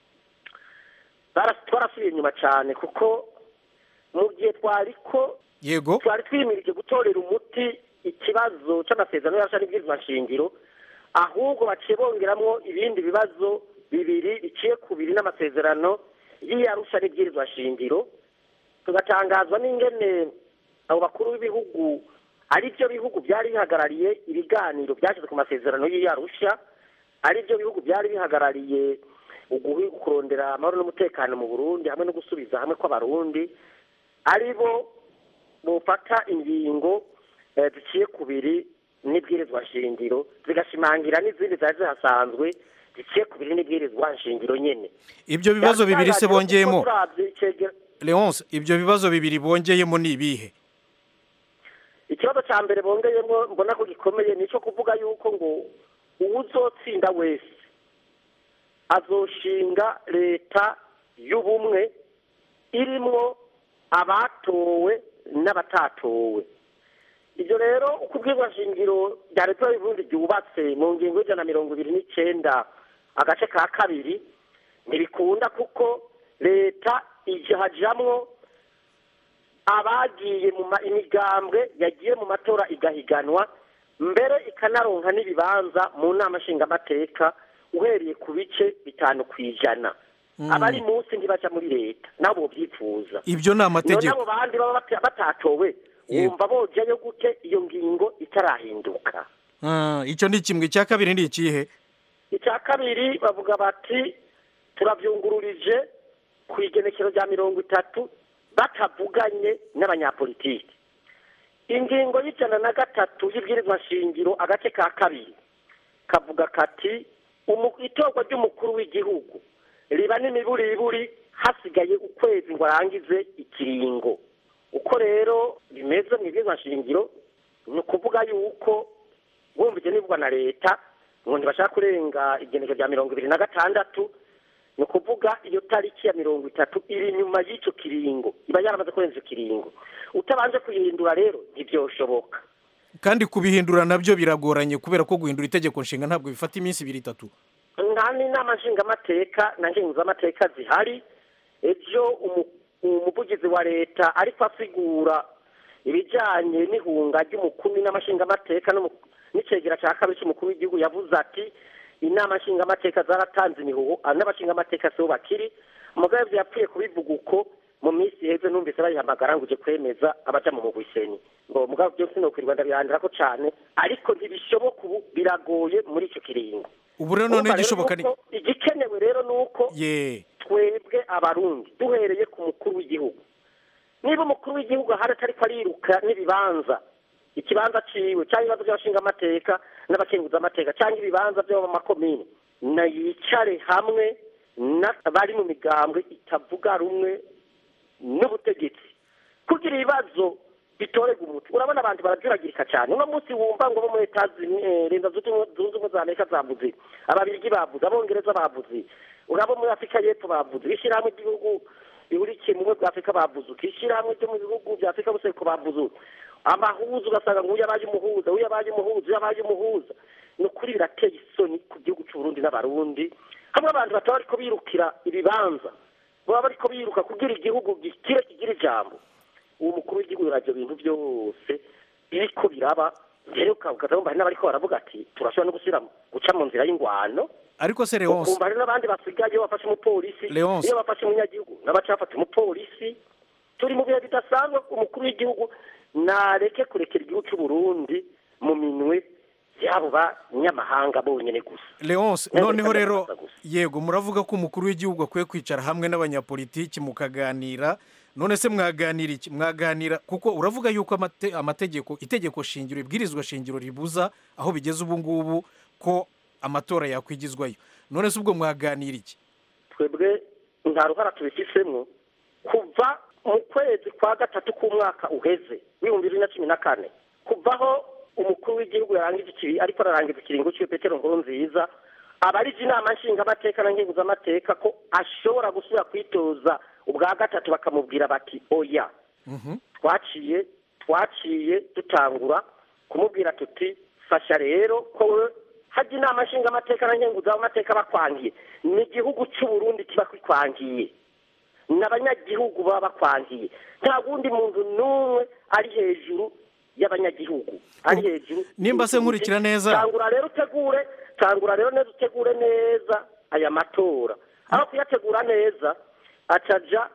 [SPEAKER 7] Twarasubiye inyuma cyane kuko mu gihe twariko
[SPEAKER 17] yego
[SPEAKER 7] twari twimirije gutorera umuti ikibazo cy'amasezerano y'arusha n'ibwirizwa nshingiro, ahubwo baciye bongeramwo ibindi bibazo bibiri biciye ku biri n'amasezerano y'arusha n'ibwirizwa nshingiro. Tugatangazwa n'ingene abo bakuru b'ibihugu ari byo bihugu byari bihagarariye ibiganiro byashyize ku masezerano y'arusha, ari byo bihugu byari bihagarariye kurondera amahoro n'umutekano mu Burundi hamwe no gusubiza hamwe kw'abarundi, ari bo bufata ingingo ziciye kubiri n'ibwirizwa nshingiro zigashimangira n'izindi zari zihasanzwe ziciye kubiri n'ibwirizwa nshingiro nyene.
[SPEAKER 17] Ibyo bibazo bibiri se bongeyemo, Leonce, ibyo bibazo bibiri bongeyemo ni ibihe?
[SPEAKER 7] Ikibazo cya mbere bongeyemo mbona ko gikomeye nico kuvuga yuko ngo uwuzotsinda wese azoshinga leta y'ubumwe irimwo abatowe n'abatatowe. Ibyo rero uko ubwirwa shingiro rya leta y'Uburundi ryubatse mu ngingo y'ijana na mirongo ibiri n'icenda agace ka kabiri ntibikunda, kuko leta ijahajamwo abagiye mu imigambwe yagiye mu matora igahiganwa mbere ikanaronka n'ibibanza mu nama nshingamateka uhereye ku bice bitanu ku ijana abari munsi ntibaca muri leta nabo byifuza
[SPEAKER 17] ibyo ni amategeko
[SPEAKER 7] nabo bandi baba batatowe wumva bojayo gute iyo ngingo itarahinduka
[SPEAKER 17] icyo ni kimwe. icya kabiri ni ikihe?
[SPEAKER 7] icya kabiri bavuga bati turabyungururije ku igenekero rya mirongo itatu batavuganye n'abanyapolitiki. Ingingo y'ijana na gatatu y'ibwirizwa shingiro agace ka kabiri kavuga kati itorwa ry'umukuru w'igihugu riba n'imiburiburi hasigaye ukwezi ngo arangize ikiringo. Uko rero bimeze mu ibwirizwa shingiro ni ukuvuga yuko bumvise n'ivugwa na leta ngo ntibashaka kurenga igenekero rya mirongo ibiri na gatandatu, ni ukuvuga iyo tariki ya mirongo itatu iri inyuma y'icyo kiringo iba yaramaze kurenza icyo kiringo. Utabanje kuyihindura rero ntibyoshoboka,
[SPEAKER 17] kandi kubihindura nabyo biragoranye kubera ko guhindura itegeko nshinga ntabwo bifata iminsi ibiri itatu.
[SPEAKER 7] nta n'inama nshingamateka na ngenguzamateka zihari. Ejo umuvugizi wa leta ariko asigura ibijyanye n'ihunga ry'umukuru n'amashingamateka n'icegera cya kabiri cy'umukuru w'igihugu yavuze ati inama nshingamateka zaratanze imihuho n'abashingamateka sibo bakiri. Mugabe yapfuye kubivuga uko mu minsi iheze numvise bayihamagara ngo uje kwemeza abaja mu mugwiseni ngo mugabe byose no kwirwanda birandira ko cyane, ariko ntibishoboka ubu biragoye muri icyo kiringo.
[SPEAKER 17] Ubu rero none gishoboka ni
[SPEAKER 7] igikenewe rero nuko twebwe abarundi duhereye ku mukuru w'igihugu, niba umukuru w'igihugu ahari atari ko ariruka n'ibibanza ikibanza ciwe cyangwa ibibazo by'abashingamateka n'abakenguzamateka cyangwa ibibanza byo mu makomine, na yicare hamwe n'abari mu migambwe itavuga rumwe n'ubutegetsi kugira ibibazo bitorega umuti. Urabona abantu barajuragirika cyane uno munsi wumva ngo bo muri leta zunze ubumwe za Amerika zavuze, ababirigi bavuze, abongereza bavuze, urabo muri Afurika y'Epfo bavuze, ishyirahamwe ry'ibihugu bihurikiye mu bumwe bwa Afurika bavuze, ishyirahamwe ryo mu bihugu bya Afurika buseruko bavuze, amahuza ugasanga ngo uyu abaye umuhuza uyu abaye umuhuza uyu abaye umuhuza. Ni ukuri birateye isoni ku gihugu cy'Uburundi n'abarundi, hamwe abantu bataba bariko birukira ibibanza, baba bariko biruka kugira igihugu gikire kigira ijambo. Uwo mukuru w'igihugu yaraje ibintu byose biriko biraba rero ukazabumva hari n'abariko baravuga ati turashobora no gusubira guca mu nzira y'ingwano.
[SPEAKER 17] Ariko se Leonce
[SPEAKER 7] ukumva hari n'abandi basigaye bafashe umupolisi, iyo bafashe umunyagihugu n'abaca bafata umupolisi. Turi mu bihe bidasanzwe, umukuru w'igihugu nareke kurekera igihugu cy'Uburundi mu minwe yabo banyamahanga bonyene gusa.
[SPEAKER 17] Leonce noneho rero yego muravuga ko umukuru w'igihugu akwiye kwicara hamwe n'abanyapolitiki mukaganira, none se mwaganira iki? Mwaganira kuko uravuga yuko amate, amategeko itegeko shingiro ibwirizwa shingiro ribuza aho bigeze ubu ngubu ko amatora yakwigizwayo, none se ubwo mwaganira iki?
[SPEAKER 7] Twebwe nta ruhara tubifisemo kuva mu kwezi kwa gatatu k'umwaka uheze w'ibihumbi bibiri na cumi na kane, kuvaho umukuru w'igihugu yarangije ikibi ariko ararangiza ikiringo cy'iyo Petero Nkurunziza, abarije inama nshingamateka na nkenguzamateka ko ashobora gusubira kwitoza ubwa gatatu bakamubwira bati oya. twaciye twaciye dutangura kumubwira tuti fasha rero ko hajya inama nshingamateka na nkenguzamateka bakwangiye, ni igihugu cy'Uburundi kiba kwikwangiye, n'abanyagihugu baba bakwangiye, nta wundi muntu n'umwe ari hejuru y'abanyagihugu, ari hejuru.
[SPEAKER 17] Nimba se nkurikira neza,
[SPEAKER 7] tangura rero utegure tangura rero neza utegure neza aya matora, aho kuyategura neza acaja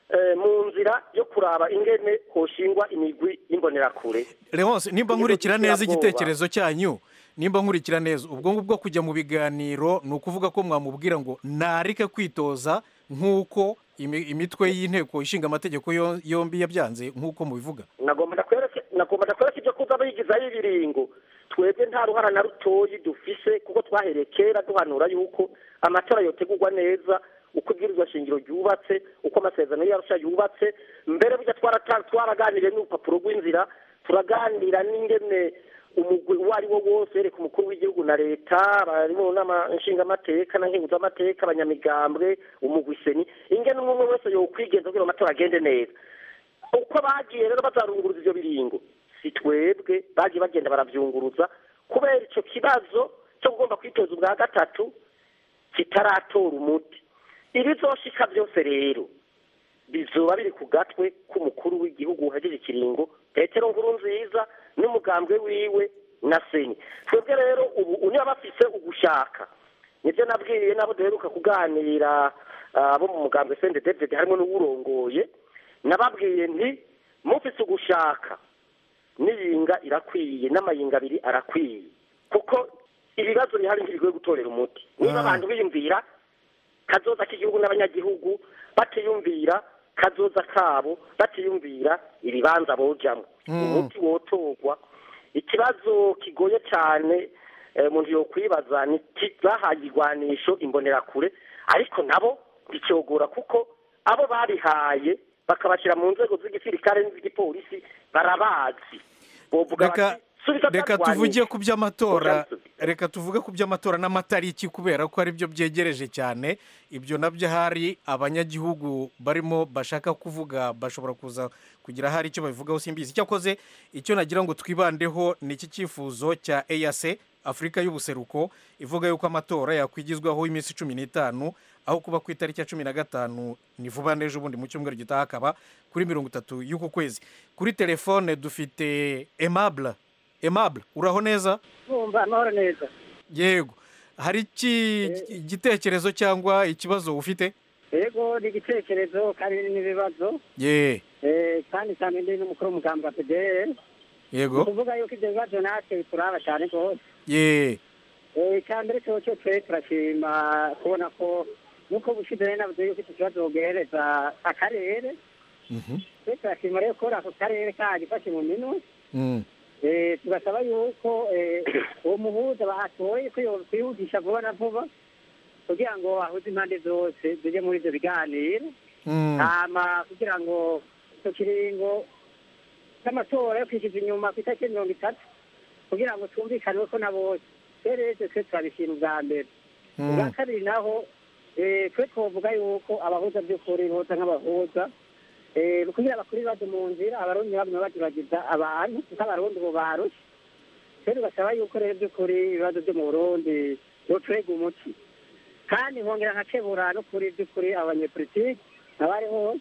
[SPEAKER 7] mu nzira yo kuraba ingene hoshingwa imigwi y'imbonerakure.
[SPEAKER 17] Leonce nimba nkurikira neza igitekerezo cyanyu, nimba nkurikira neza ubwo ngubwo kujya mu biganiro ni ukuvuga ko mwamubwira ngo narike kwitoza nk'uko imitwe y'inteko ishinga amategeko yombi yabyanze nk'uko mubivuga.
[SPEAKER 7] Nagomba ndakwereke nagomba ndakwereke ibyo kuza bayigizayo ibiringo. Twebwe nta ruhara na rutoyi dufise kuko twahereye kera duhanura yuko amatora yotegurwa neza, uko ibwirizwa shingiro ryubatse, uko amasezerano y'Arusha yubatse. Mbere bijya twaraganiriye n'urupapuro rw'inzira, turaganira n'ingene umugwi uwo ari wo wose reka umukuru w'igihugu na leta bari mu nama nshingamateka na nkenguzamateka abanyamigambwe umugwiseni ingene umwe wese yokwigenza kugira amatora agende neza. Uko bagiye rero bazarunguruza ivyo biringo, si twebwe bagiye bagenda baravyunguruza kubera ico kibazo cyo kugomba kwitoza ubwa gatatu kitaratora umuti. Ibizoshika byose rero bizoba biri ku gatwe k'umukuru w'igihugu uhejeje ikiringo petero nkurunziza n'umugambwe wiwe na seni twebwe rero ubu niba bafise ugushaka nibyo nabwiye nabo duheruka kuganira abo mu mugambwe sende david harimo n'uwurongoye nababwiye nti mufise ugushaka n'iyinga irakwiye n'amayinga abiri arakwiye kuko ibibazo bihari ntibikwiye gutorera umuti niba abantu biyumvira kazoza k'igihugu n'abanyagihugu batiyumvira kazoza kabo batiyumvira ibibanza bojamwo umuti wotorwa ikibazo kigoye cyane umuntu yokwibaza ni bahaye igwanisho imbonerakure ariko nabo bicyogora kuko abo babihaye bakabashyira mu nzego z'igisirikare n'iz'igipolisi barabazi
[SPEAKER 17] reka reka tuvuge ku by'amatora reka tuvuge ku by'amatora n'amatariki kubera ko ari byo byegereje cyane ibyo nabyo hari abanyagihugu barimo bashaka kuvuga bashobora kuza kugira hari icyo babivugaho simbizi cyakoze icyo nagira ngo twibandeho ni iki cyifuzo cya E A C Afurika y'ubuseruko ivuga yuko amatora yakwigizwaho iminsi cumi n'itanu aho kuba ku itariki ya cumi na gatanu ni vuba n'ejo bundi mu cyumweru gitaha akaba kuri mirongo itatu y'uku kwezi kuri telefone dufite Aimable Aimable uraho neza
[SPEAKER 8] Numva amahoro neza
[SPEAKER 17] yego hari iki igitekerezo cyangwa ikibazo ufite
[SPEAKER 8] yego ni igitekerezo kandi n'ibibazo
[SPEAKER 17] ye
[SPEAKER 8] eh kandi cyane ndi n'umukuru w'umugambwe wa P D L
[SPEAKER 17] yego
[SPEAKER 8] kuvuga yuko ibyo bibazo natwe turaba cyane rwose
[SPEAKER 17] ye
[SPEAKER 8] eh kandi cyo cyo twe turashima kubona ko nuko bushize navuze yuko iki kibazo bwohereza akarere mhm turashima rero ko ako karere kagifashe mu minwe mhm eh tugasaba yuko uwo muhuza bahatoye kwihutisha vuba na vuba kugira ngo ahuze impande zose zije muri ibyo biganiro hama kugira ngo icyo kiringo cy'amatora yo kwishyuza inyuma ku itariki mirongo itatu kugira ngo twumvikane ko na bose twereze twe turabishima ubwa mbere ubwa kabiri naho twe twavuga yuko abahuza by'ukuri boza nk'abahuza kugira bakuri ibibazo mu nzira abarundi baguma baturagiza abantu kuko abarundi bo barushe rero basaba yuko rero by'ukuri ibibazo byo mu burundi boturega umuti kandi nkongera nkakebura no kuri by'ukuri abanyepolitiki abari hose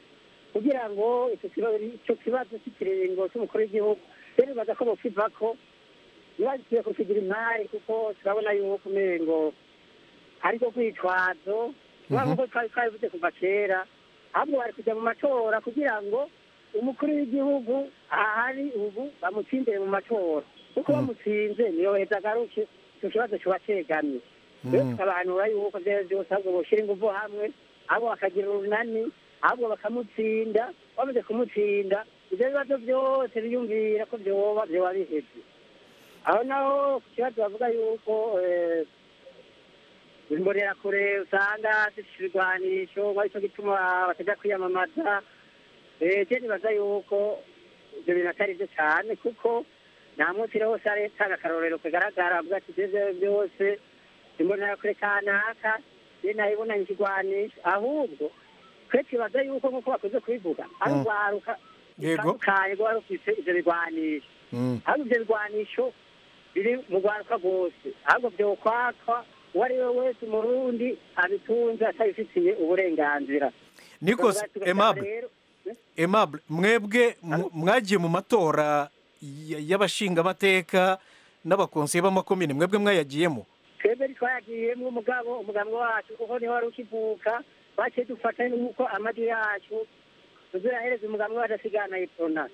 [SPEAKER 8] kugira ngo icyo kibazo cy'ikiringo cy'umukuru w'igihugu rero baza ko bokiva ko ntibagikwiye kukigira imari kuko turabona yuko umengo ariko kwitwazo nk'uko twari twabivuze kuva kera ahubwo bari kujya mu matora kugira ngo umukuru w'igihugu ahari ubu bamutsindire mu matora kuko bamutsinze niyoheza agaruke icyo kibazo kiba cyegamye rero tukabanura yuko byose byose ahubwo boshyira ingufu hamwe ahubwo bakagira urunani ahubwo bakamutsinda bamaze kumutsinda ibyo bibazo byose biyumvira ko byoba byoba bihebye aho naho ku kibazo bavuga yuko imbonerakure usanga zifite ibigwanisho aricyo gituma batajya kwiyamamaza je nibaza yuko ibyo bintu atari byo cyane kuko nta munsi rero hose leta akarorero kagaragara avuga ati ibyo byose imbonerakure kanaka je nayibonanye ikigwanisho ahubwo twe twibaza yuko nk'uko bakunze kubivuga ari urwaruka rutandukanye rwaba rufite ibyo bigwanisho ahubwo ibyo bigwanisho biri mu rwaruka rwose ahubwo byokwakwa uwo ari we wese umurundi abitunze atabifitiye uburenganzira
[SPEAKER 17] nikose Aimable Aimable mwebwe mwagiye mu matora y'abashingamateka n'abakonseye b'amakomine mwebwe mwayagiyemo
[SPEAKER 8] twebwe twayagiyemo umugabo umugabo wacu kuko niho wari ukivuka baciye dufata n'uko amajwi yacu tuzirahereza umugabo wadasigana iprona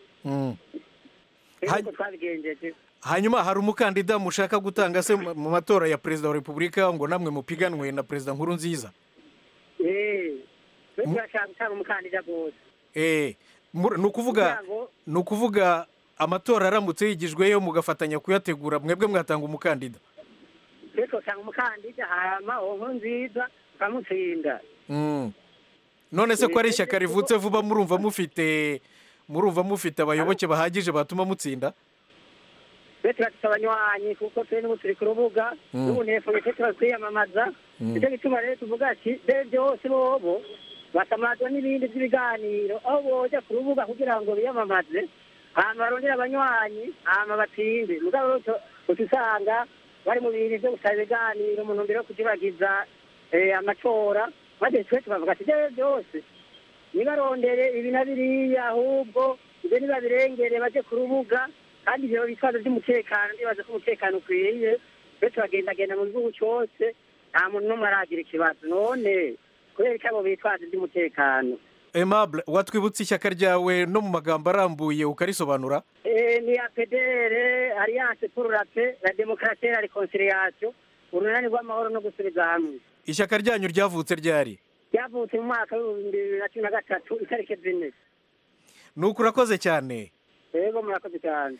[SPEAKER 8] twabigenjeje
[SPEAKER 17] hanyuma hari umukandida mushaka gutanga se mu matora ya perezida wa repubulika ngo namwe mupiganwe na perezida Nkurunziza
[SPEAKER 8] eh turashaka gutanga umukandida rwose
[SPEAKER 17] eh ni ukuvuga ni ukuvuga amatora aramutse yigijweyo mugafatanya kuyategura mwebwe mwatanga umukandida
[SPEAKER 8] rero tanga umukandida hama Nkurunziza kamutsinda
[SPEAKER 17] none se ko ari ishyaka rivutse vuba murumva mufite murumva mufite abayoboke bahagije batuma mutsinda
[SPEAKER 8] twe turafite abanywanyi kuko twe n'ubu turi ku rubuga n'ubu nteko twe turakwiyamamaza nicyo gituma rero tuvuga ati rero byose bobo basamazwa n'ibindi by'ibiganiro aho boja ku rubuga kugira ngo biyamamaze hama barondera abanywanyi hama batsinde mugabo rero utusanga bari mu bintu byo gusaba ibiganiro mu ntumbero yo kugibagiza amatora maze twe tubavuga ati rero byose nibarondere ibi na biriya ahubwo ibyo nibabirengere baje ku rubuga kandi ibyo bitwazo by'umutekano ndibaza ko umutekano ukwiye twese bagendagenda mu gihugu cyose nta muntu n'umwe aragira ikibazo none kubera icyo abo bitwazo by'umutekano.
[SPEAKER 17] Aimable watwibutse ishyaka ryawe no mu magambo arambuye ukarisobanura?
[SPEAKER 8] Eh, ni A P D R, Alliance pour la paix, la démocratie et la réconciliation, urunani rw'amahoro no gusubiza hamwe.
[SPEAKER 17] Ishyaka ryanyu ryavutse ryari?
[SPEAKER 8] Ryavutse mu mwaka w'ibihumbi bibiri na cumi na gatatu itariki zine.
[SPEAKER 17] Nuko urakoze cyane.
[SPEAKER 8] Yego murakoze cyane.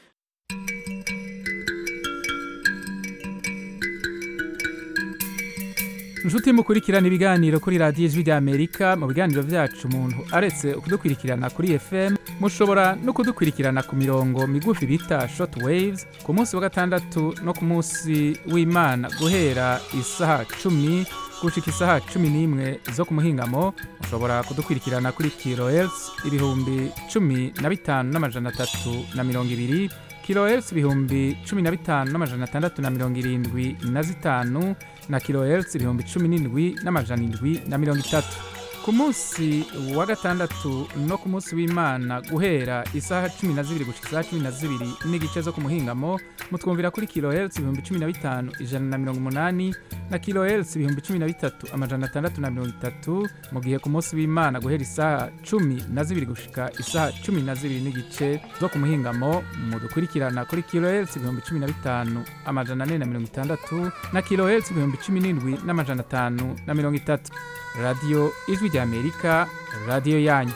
[SPEAKER 1] Nshuti mukurikirana ibiganiro kuri radiyo ijwi ry'Amerika mu biganiro byacu umuntu aretse kudukurikirana kuri F M mushobora no kudukurikirana ku mirongo migufi bita short waves ku munsi wa gatandatu no ku munsi w'Imana guhera isaha cumi gushika isaha cumi n'imwe zo ku muhingamo mushobora kudukurikirana kuri kilohertz ibihumbi cumi na bitanu n'amajana atatu na mirongo ibiri kilohertz ibihumbi cumi na bitanu n'amajana atandatu na mirongo irindwi na zitanu na kilohertz ibihumbi cumi n'indwi n'amajana indwi na mirongo itatu ku munsi wa gatandatu no ku munsi w'Imana guhera isaha cumi na zibiri gushika isaha cumi na zibiri n'igice zo ku muhingamo mutwumvira kuri kilohertz ibihumbi cumi na bitanu ijana na mirongo umunani na kilohertz ibihumbi cumi na bitatu amajana atandatu na mirongo itatu mu gihe ku munsi w'Imana guhera isaha cumi na zibiri gushika isaha cumi na zibiri n'igice zo ku muhingamo mudukurikirana kuri kilohertz ibihumbi cumi na bitanu amajana ane na mirongo itandatu na kilohertz ibihumbi cumi n'indwi n'amajana atanu na mirongo itatu. Radio Ijwi ry'Amerika, radio yanyu.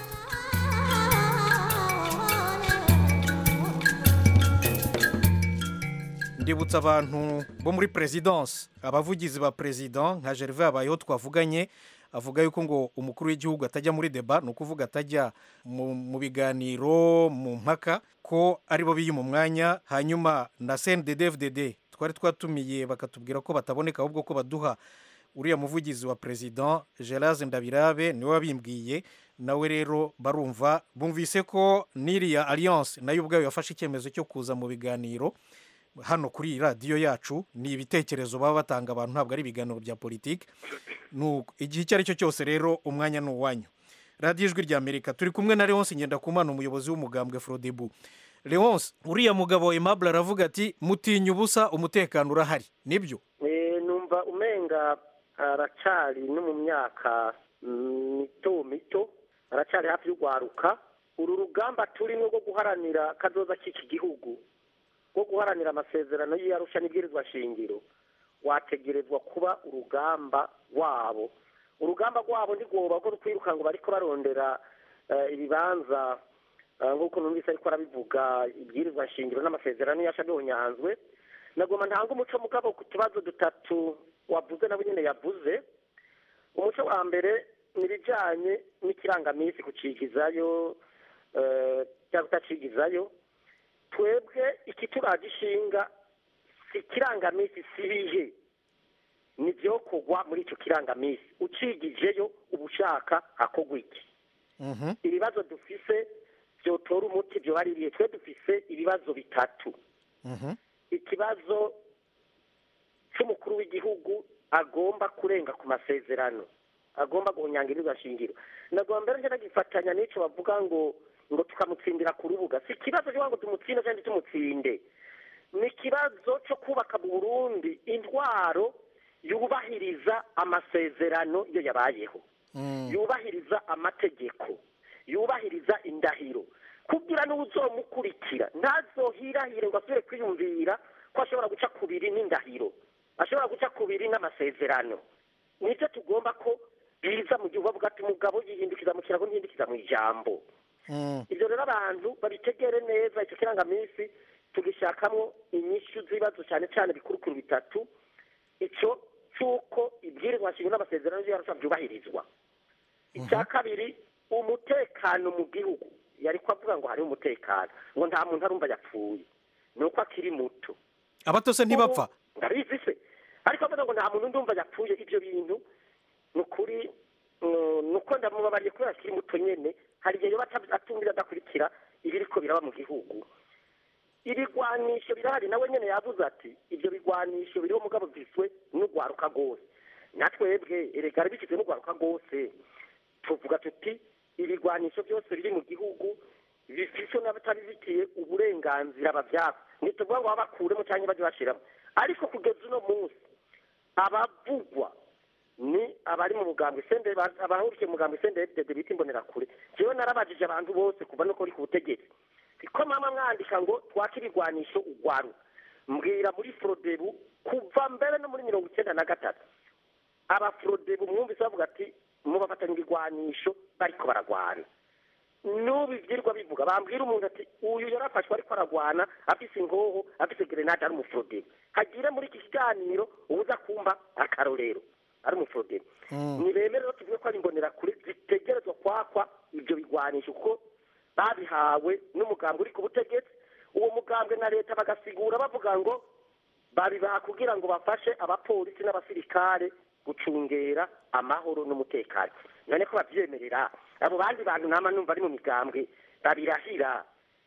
[SPEAKER 17] Ndibutsa abantu bo muri presidence abavugizi ba president nka Gervais Abayeho twavuganye avuga yuko ngo umukuru w'igihugu atajya muri deba no kuvuga atajya mu biganiro mu mpaka ko aribo biyi mu mwanya hanyuma na C N D D F D D twari twatumiye bakatubwira ko bataboneka ahubwo ko baduha uriya muvugizi wa president Gérard Ndabirabe niwe wabimbwiye nawe rero barumva bumvise ko n'iriya alliance nayo ubwayo yafashe icyemezo cyo kuza mu biganiro hano kuri radiyo yacu. Ni ibitekerezo baba batanga abantu ntabwo ari ibiganiro bya politiki. Nuko igihe icyo ari cyo cyose rero umwanya ni uwanyu. Radiyo Ijwi ry'Amerika turi kumwe na Leonce Ngendakumana umuyobozi w'umugambwe Frodebu. Leonce uriya mugabo Aimable aravuga ati mutinya ubusa umutekano urahari nibyo?
[SPEAKER 7] Eh numva umenga aracari no mu myaka mito mito aracari hafi y'ugwaruka. Uru rugamba turimo rwo guharanira kazoza cy'iki gihugu rwo guharanira amasezerano y'Arusha n'ibwirizwa shingiro wategerezwa kuba urugamba wabo. Urugamba rwabo ndigomba ko kwiruka ngo bariko barondera ibibanza nk'uko numvise ariko arabivuga ibwirizwa shingiro n'amasezerano yashadonyanzwe. Nagoma ntanga umuco mugabo ku tubazo dutatu wavuze nabo nyene yavuze. Umuco wa mbere nirijanye n'ikirangamisi kucigizayo eh cyangwa kutacigizayo. Twebwe ikituragishinga si kirangamisi sibihe nivyo kugwa muri ico kirangamisi ucigijeyo ubushaka hakogwa iki. Mhm. Ibibazo dufise byotora umuti byo baririye twe dufise ibibazo bitatu. Mhm. Ikibazo cy'umukuru w'igihugu agomba kurenga ku masezerano agomba guhunyangirizwa shingiro. Nagomba mbere ndagifatanya n'ico bavuga ngo ngo tukamutsindira ku rubuga. Si kibazo cyo ngo tumutsinde cyangwa tumutsinde. Ni kibazo cyo kubaka mu Burundi intwaro yubahiriza amasezerano yo yabayeho. Mm. Yubahiriza amategeko. Yubahiriza indahiro. Kugira n'uzomukurikira ntazohirahire ngo asubire kwiyumvira ko ashobora guca kubiri n'indahiro. Ashobora guca kubiri n'amasezerano. Nicyo tugomba ko biza mu gihe bavuga ati umugabo yihindukiza mu kirago ntihindukiza mu ijambo. Ibyo rero abantu babitegere neza icyo kirangamisi tugishakamwo inyishu z'ibibazo cyane cyane bikurukuru bitatu. Icyo cyuko ibwirizwa shingiro n'amasezerano y'Arusha byubahirizwa. Icya kabiri umutekano mu gihugu yari kwavuga ngo hari umutekano ngo nta muntu arumva yapfuye nuko akiri muto.
[SPEAKER 17] Abatose ntibapfa
[SPEAKER 7] ndabizi se ariko avuga ngo nta muntu ndumva yapfuye ibyo bintu nukuri nuko ndamubabariye kubera akiri muto nyene hari igihe batumvira adakurikira ibiriko biraba mu gihugu. Ibigwanisho birahari nawe nyene yavuze ati ibyo bigwanisho biriho mugabo biswe n'ugwaruka gose natwebwe erekara bikizwe n'ugwaruka gose tuvuga tuti ibigwanisho byose biri mu gihugu bifite n'abatabifitiye uburenganzira bavyaka ntituvuga ngo babakuremo cyangwa bajye bashiramo ariko kugeza uno munsi abavugwa ni abari mu mugambwe sende abahurikiye mu mugambwe sende F D D bita imbonerakure jewe narabajije abantu bose kuva no kuri ku butegetsi ko mama mwandika ngo twakirigwanisho ugwaru mbwira muri Frodebu kuva mbere no muri mirongo icyenda na gatatu aba Frodebu mwumvise bavuga ati mu bafatanya igwanisho bariko baragwana n'ubu ibyirwa bivuga bambwira umuntu ati uyu yarafashwe ariko aragwana afise ingoho afise grenade ari mu Frodebu hagire muri iki kiganiro ubuza kumva akarorero ari mu Frodebu ni bemerero tuvuge ko ari imbonerakure zitegerezwa kwakwa ibyo bigwanisho kuko babihawe n'umugambwe uri ku butegetsi uwo mugambwe na leta bagasigura bavuga ngo babibaha kugira ngo bafashe abapolisi n'abasirikare gucungera amahoro n'umutekano none ko babyemerera abo bandi bantu nama numva ari mu migambwe babirahira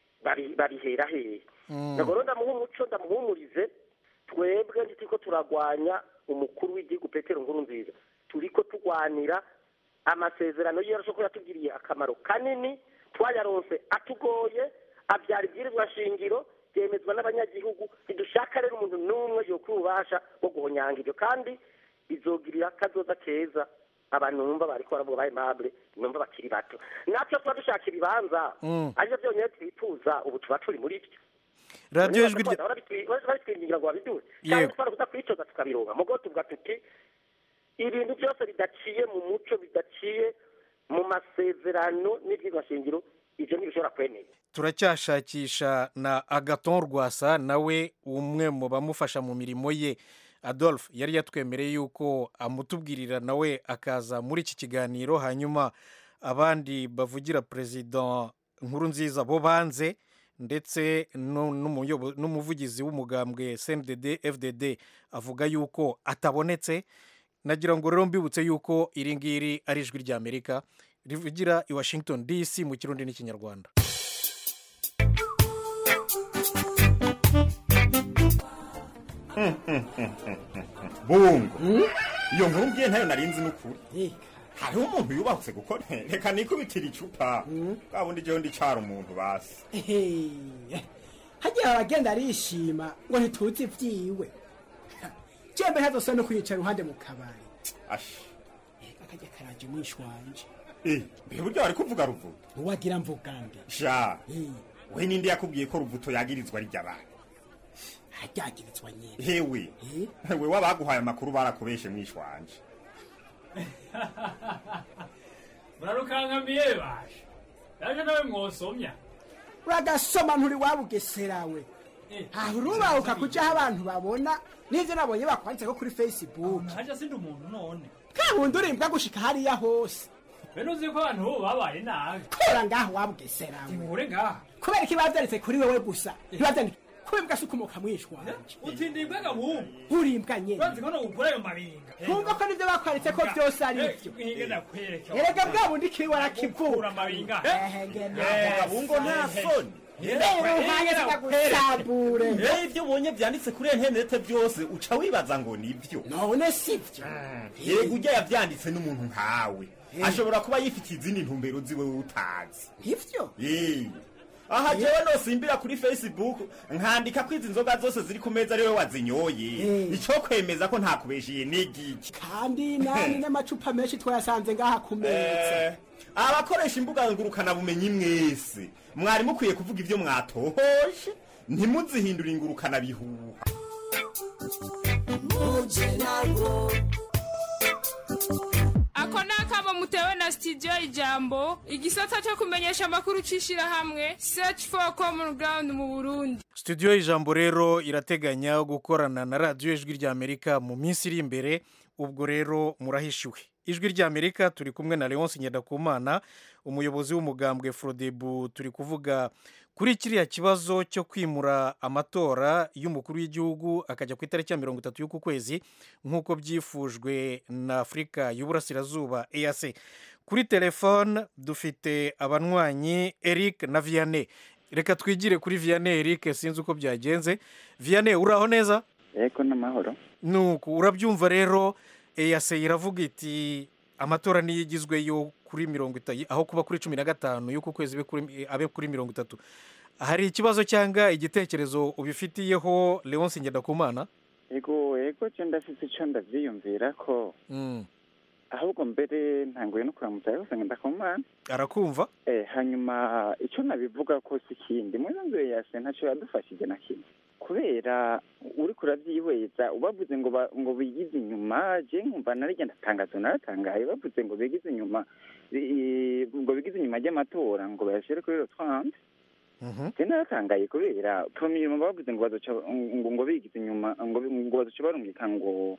[SPEAKER 7] babihera hehe nagoro ndamuha umuco ndamuhumurize twebwe ndiko turagwanya umukuru w'igihugu Petero Nkurunziza turiko tugwanira amasezerano y'arashoko yatugiriye akamaro kanini twayaronse atugoye abyara ibwirizwa shingiro byemezwa n'abanyagihugu bidushaka rero umuntu n'umwe yo kubasha bwo guhonyanga ibyo kandi bizogirira kazoza keza abantu numva bariko baravuga baye mable numva bakiri bato natwe twa dushaka ibibanza ariko byonyine twifuza ubu tuba turi muri byo
[SPEAKER 17] radio ijwi rya
[SPEAKER 7] barabitwingira ngo babiduwe kandi twarabuza kwicoza tukabironga mugo tuvuga tuti ibintu byose bidaciye mu muco bidaciye mu masezerano n'ibyigwa shingiro ivyo ntibishobora kwemera
[SPEAKER 17] turacyashakisha na Agathon Rwasa nawe umwe mu bamufasha mu mirimo ye Adolphe yari yatwemereye yuko amutubwirira nawe akaza muri iki kiganiro hanyuma abandi bavugira President Nkurunziza bo banze ndetse n'umuvugizi w'umugambwe C N D D F D D avuga yuko atabonetse nagira ngo rero mbibutse yuko iri ngiri ari ijwi rya Amerika rivugira i Washington D C mu kirundi n'ikinyarwanda.
[SPEAKER 18] Bungo iyo nkuru mbwiye ntayo narinzi n'ukuri hariho umuntu yubatse gukora reka nikubitira icupa kabundi jewe ndi cara umuntu basi
[SPEAKER 19] hagiye abagenda arishima ngo ntituzi ivyiwe jembe hazosa no kwicara uruhande mu kabari
[SPEAKER 18] ashi
[SPEAKER 19] akajya karaje mwishwanje
[SPEAKER 18] eh mbe buryo ari kuvuga ruvuto
[SPEAKER 19] uwagira mvugande
[SPEAKER 18] sha we ninde yakubwiye ko ruvuto yagirizwa rya bana
[SPEAKER 19] hajyagirizwa nyine
[SPEAKER 18] hewe we wabaguhaye amakuru barakubeshe mwishwanje
[SPEAKER 9] Murarukankamiye basha yaje nawe mwosomya
[SPEAKER 19] uragasoma nturi wabugeserawe haruba ukakujaho abantu babona n'ivyo nabonye bakwanditse ko kuri Facebook
[SPEAKER 9] haje sindi umuntu none
[SPEAKER 19] kabundi urimbwa gushika hariya hose
[SPEAKER 9] beno uzi ko abantu bo babaye nabi
[SPEAKER 19] kora ngaho wabugeserawe
[SPEAKER 9] ure ngaha
[SPEAKER 19] kubera iki bavyanditse kuri wewe gusa ntibavyandike kwembwa sukumoka mwishwa
[SPEAKER 9] utindibwa gabu
[SPEAKER 19] urimbwa nyene
[SPEAKER 9] banzi kono ukora yo mabinga
[SPEAKER 19] ntumva ko nivyo bakwaritse ko byose ari byo
[SPEAKER 9] ngenda kwereka
[SPEAKER 19] erega bwa bundi kiwe warakivura
[SPEAKER 9] mabinga
[SPEAKER 18] gabungo nta soni
[SPEAKER 19] rero
[SPEAKER 18] ibyo ubonye byanditse kuri interinete byose uca wibaza ngo nibyo
[SPEAKER 19] none sivyo
[SPEAKER 18] yego ujya yavyanditse n'umuntu nkawe ashobora kuba yifitiye izindi ntumbero ziwe utazi
[SPEAKER 19] ivyo
[SPEAKER 18] aha jewe no simbira kuri Facebook nkandika kwiza inzoga zose ziri ku meza ariwe wazinyoye ico kwemeza ko nta kubeshiye n'igiki
[SPEAKER 19] kandi nani n'amacupa menshi twayasanze ngaha ku meza
[SPEAKER 18] abakoresha imbuga ngurukana bumenyi mwese mwari mukwiye kuvuga ivyo mwatohoje ntimuzihindura ingurukana bihuha
[SPEAKER 21] muje nago
[SPEAKER 22] ako nakaba mutewe na studio Ijambo igisata cyo kumenyesha amakuru cishira hamwe Search for Common Ground mu Burundi.
[SPEAKER 17] Studio Ijambo rero irateganya gukorana na radio Ijwi rya Amerika mu minsi iri imbere ubwo rero murahishiwe. Ijwi rya Amerika turi kumwe na Leonce Ngendakumana umuyobozi w'umugambwe Frodebu turi kuvuga kuri kiriya kibazo cyo kwimura amatora y'umukuru w'igihugu akajya ku itariki ya mirongo itatu y'uku kwezi nk'uko byifujwe na Afrika y'Uburasirazuba E A C. Kuri telefone dufite abanwanyi Eric na Vianney. Reka twigire kuri Vianney. Eric sinzi uko byagenze. Vianney uraho neza?
[SPEAKER 10] Eko n'amahoro.
[SPEAKER 17] Nuko urabyumva rero E A C iravuga iti amatora niyo igizwe yo kuri mirongo itatu aho kuba kuri cumi na gatanu y'uku kwezi abe kuri mirongo itatu. Hari ikibazo cyangwa igitekerezo ubifitiyeho Leonce Ngendakumana?
[SPEAKER 4] Ego ego cyo ndafite icyo ndavyiyumvira ko ahubwo mbere ntanguye no kuramutsa yose Ngendakumana
[SPEAKER 17] arakumva.
[SPEAKER 4] Eh hanyuma icyo nabivuga ko sikindi muri nzo yase ntacyo yadufashije na kimwe kubera uri kurabyihweza ubavuze ngo ngo bigize inyuma je nkumva narigenda tangazo naratangaye bavuze ngo bigize inyuma ngo bigize inyuma y'amatora ngo bayashire kuri rotwande. Mhm. Tena naratangaye kubera premier bavuze ngo bazoca ngo ngo bigize inyuma ngo ngo bazoca barungika ngo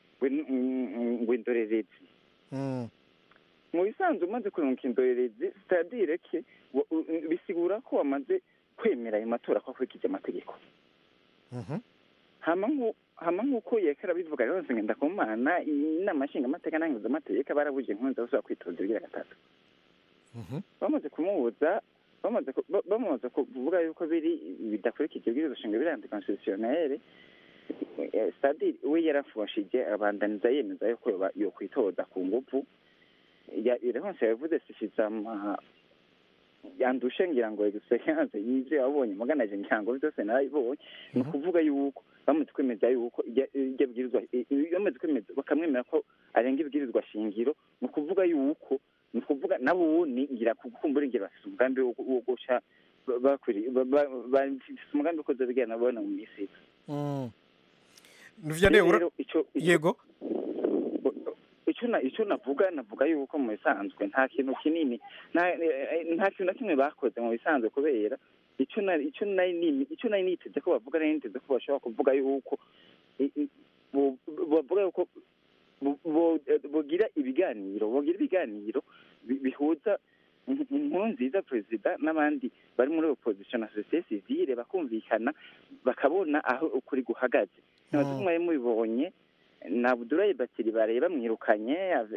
[SPEAKER 4] ngo indorerezi. Mhm. Mu bisanzwe umaze kurunka indorerezi c'est-à-dire que bisigura ko wamaze kwemera ayo matora ko akurikije amategeko. Mhm. Hama nko hama nkuko yekera bivuga rero Ngendakumana inama nshinga amateka nangiza amategeko barabuje nkunza bose kwitoza bigira gatatu. Mhm. Bamaze kumubuza bamaze bamaze kuvuga yuko biri bidakurikije ibwirizwa shingiro birandi constitutionnel. C'est-à-dire we yarafashije abandaniza yemeza yuko yo kwitoza ku nguvu ya irekonse yavuze sifizama yandushe ngira ngo experience y'ivyo yabonye muganaje nkango byose narayibonye no kuvuga yuko bamaze kwemeza yuko ijya bwirizwa bamaze kwemeza bakamwemera ko arenga ibwirizwa shingiro no kuvuga yuko no kuvuga nabo ni ngira kukumbura ngira bafite umugambi wo gusha bakwiri bafite umugambi ko zabigana bona mu misi. Mhm. Nuvyane yego icyo na icyo navuga navuga yuko mu bisanzwe nta kintu kinini nta nta kintu na kimwe bakoze mu bisanzwe kubera icyo na icyo na icyo na niteze ko bavuga niteze ko bashobora kuvuga yuko bavuga yuko bogira ibiganiro bogira ibiganiro bihuza inkuru nziza perezida n'abandi bari muri opposition na société civile bakumvikana bakabona aho ukuri guhagaze. Nazo mwaye mubibonye na Abdoulaye Bakiri bareba mwirukanye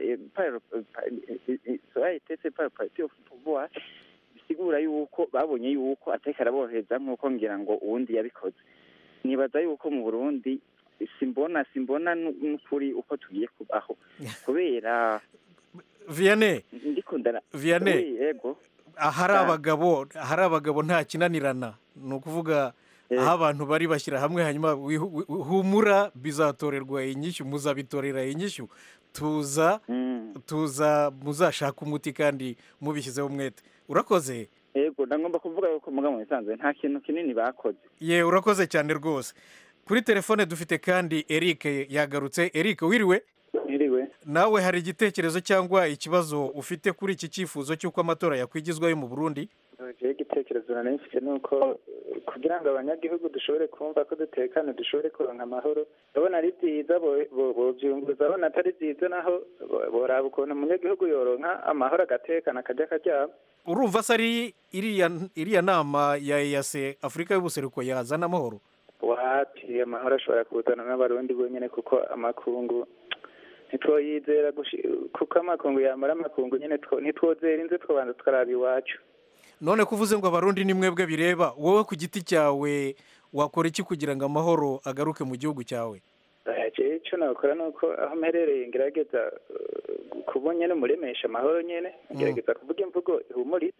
[SPEAKER 4] so ayitese par parti of pouvoir bisigura yuko babonye yuko atekara boheza nkuko ngira ngo uwundi yabikoze. Nibaza yuko mu Burundi simbona simbona n'ukuri uko tugiye kubaho kubera
[SPEAKER 17] Vianney
[SPEAKER 4] ndikundana
[SPEAKER 17] Vianney yego ahari abagabo hari abagabo nta kinanirana no kuvuga aho abantu bari bashyira hamwe hanyuma humura bizatorerwa inyishyu muzabitorera inyishyu tuza tuza muzashaka umuti kandi mubishyizeho umwete. Urakoze.
[SPEAKER 4] Yego ndagomba kuvuga yuko mugabo musanzwe nta kintu kinini bakoze.
[SPEAKER 17] Ye urakoze cyane rwose. Kuri telefone dufite kandi Eric yagarutse. Eric wiriwe?
[SPEAKER 4] Wiriwe.
[SPEAKER 17] Nawe hari igitekerezo cyangwa ikibazo ufite kuri iki cyifuzo cy'uko amatora yakwigizwayo mu Burundi?
[SPEAKER 10] Je igitekerezo nanifite nuko kugira ngo abanyagihugu dushobore kumva ko dutekana dushobore kuronka amahoro ndabona ari byiza bovyunguza abona atari byiza naho boraba ukuntu umunyagihugu yoronka amahoro agatekana akajya karyama.
[SPEAKER 17] Urumva sari iriya iriya nama ya E A C Afrika y'ubuseruko yazana amahoro?
[SPEAKER 10] Wati amahoro ashobora kuzana n'abarundi bonyene kuko amakungu ntitwoyizera kuko amakungu yamara amakungu nyene ntitwozera inze twabanza twaraba iwacu.
[SPEAKER 17] None kuvuze ngo abarundi ni mwebwe bireba wowe ku giti cyawe wakora iki kugira ngo amahoro agaruke mu gihugu cyawe?
[SPEAKER 10] Je cyo nakora nuko aho mperereye ngerageza kubonye no muremesha amahoro nyene ngerageza kuvuga imvugo ihumuriza.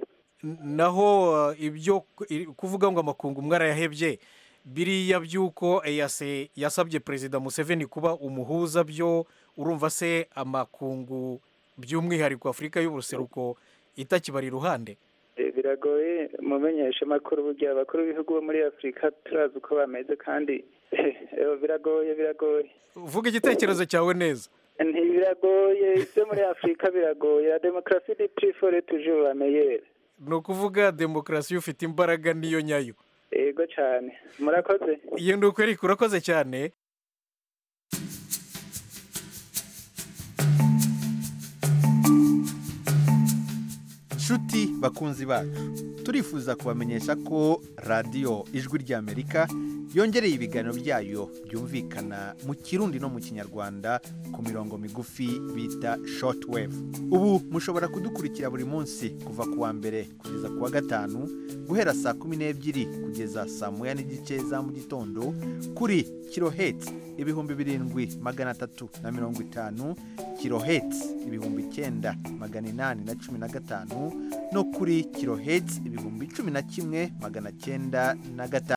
[SPEAKER 17] Naho ibyo kuvuga ngo amakungu mwarayahebye biriya byuko E A C yasabye President Museveni kuba umuhuza byo urumva se amakungu by'umwihariko Afrika y'ubuseruko itakibari ruhande?
[SPEAKER 10] Biragoye mumenyesha makuru burya abakuru b'ibihugu bo muri Afrika turazi uko bameze kandi biragoye biragoye.
[SPEAKER 17] Uvuga igitekerezo cyawe neza.
[SPEAKER 10] Ntibiragoye ibyo muri Afrika biragoye. La démocratie de plus fort toujours la meilleure.
[SPEAKER 17] No kuvuga demokrasi ufite imbaraga niyo nyayo.
[SPEAKER 10] Ego cyane. Murakoze.
[SPEAKER 17] Iyo nduko eri kurakoze cyane.
[SPEAKER 23] Shuti bakunzi bacu turifuza kubamenyesha ko radiyo ijwi ry'Amerika
[SPEAKER 6] yongereye ibiganiro byayo byumvikana mu kirundi no mu kinyarwanda ku mirongo migufi bita shortwave. Ubu mushobora kudukurikira buri munsi kuva ku wa mbere kugeza ku wa gatanu guhera saa kumi n'ebyiri kugeza saa moya n'igice za mu gitondo kuri kilohertz ibihumbi birindwi magana atatu na mirongo itanu, kilohertz ibihumbi icyenda magana inani na cumi na gatanu no kuri kilohertz ibihumbi cumi na kimwe magana cyenda na gatanu.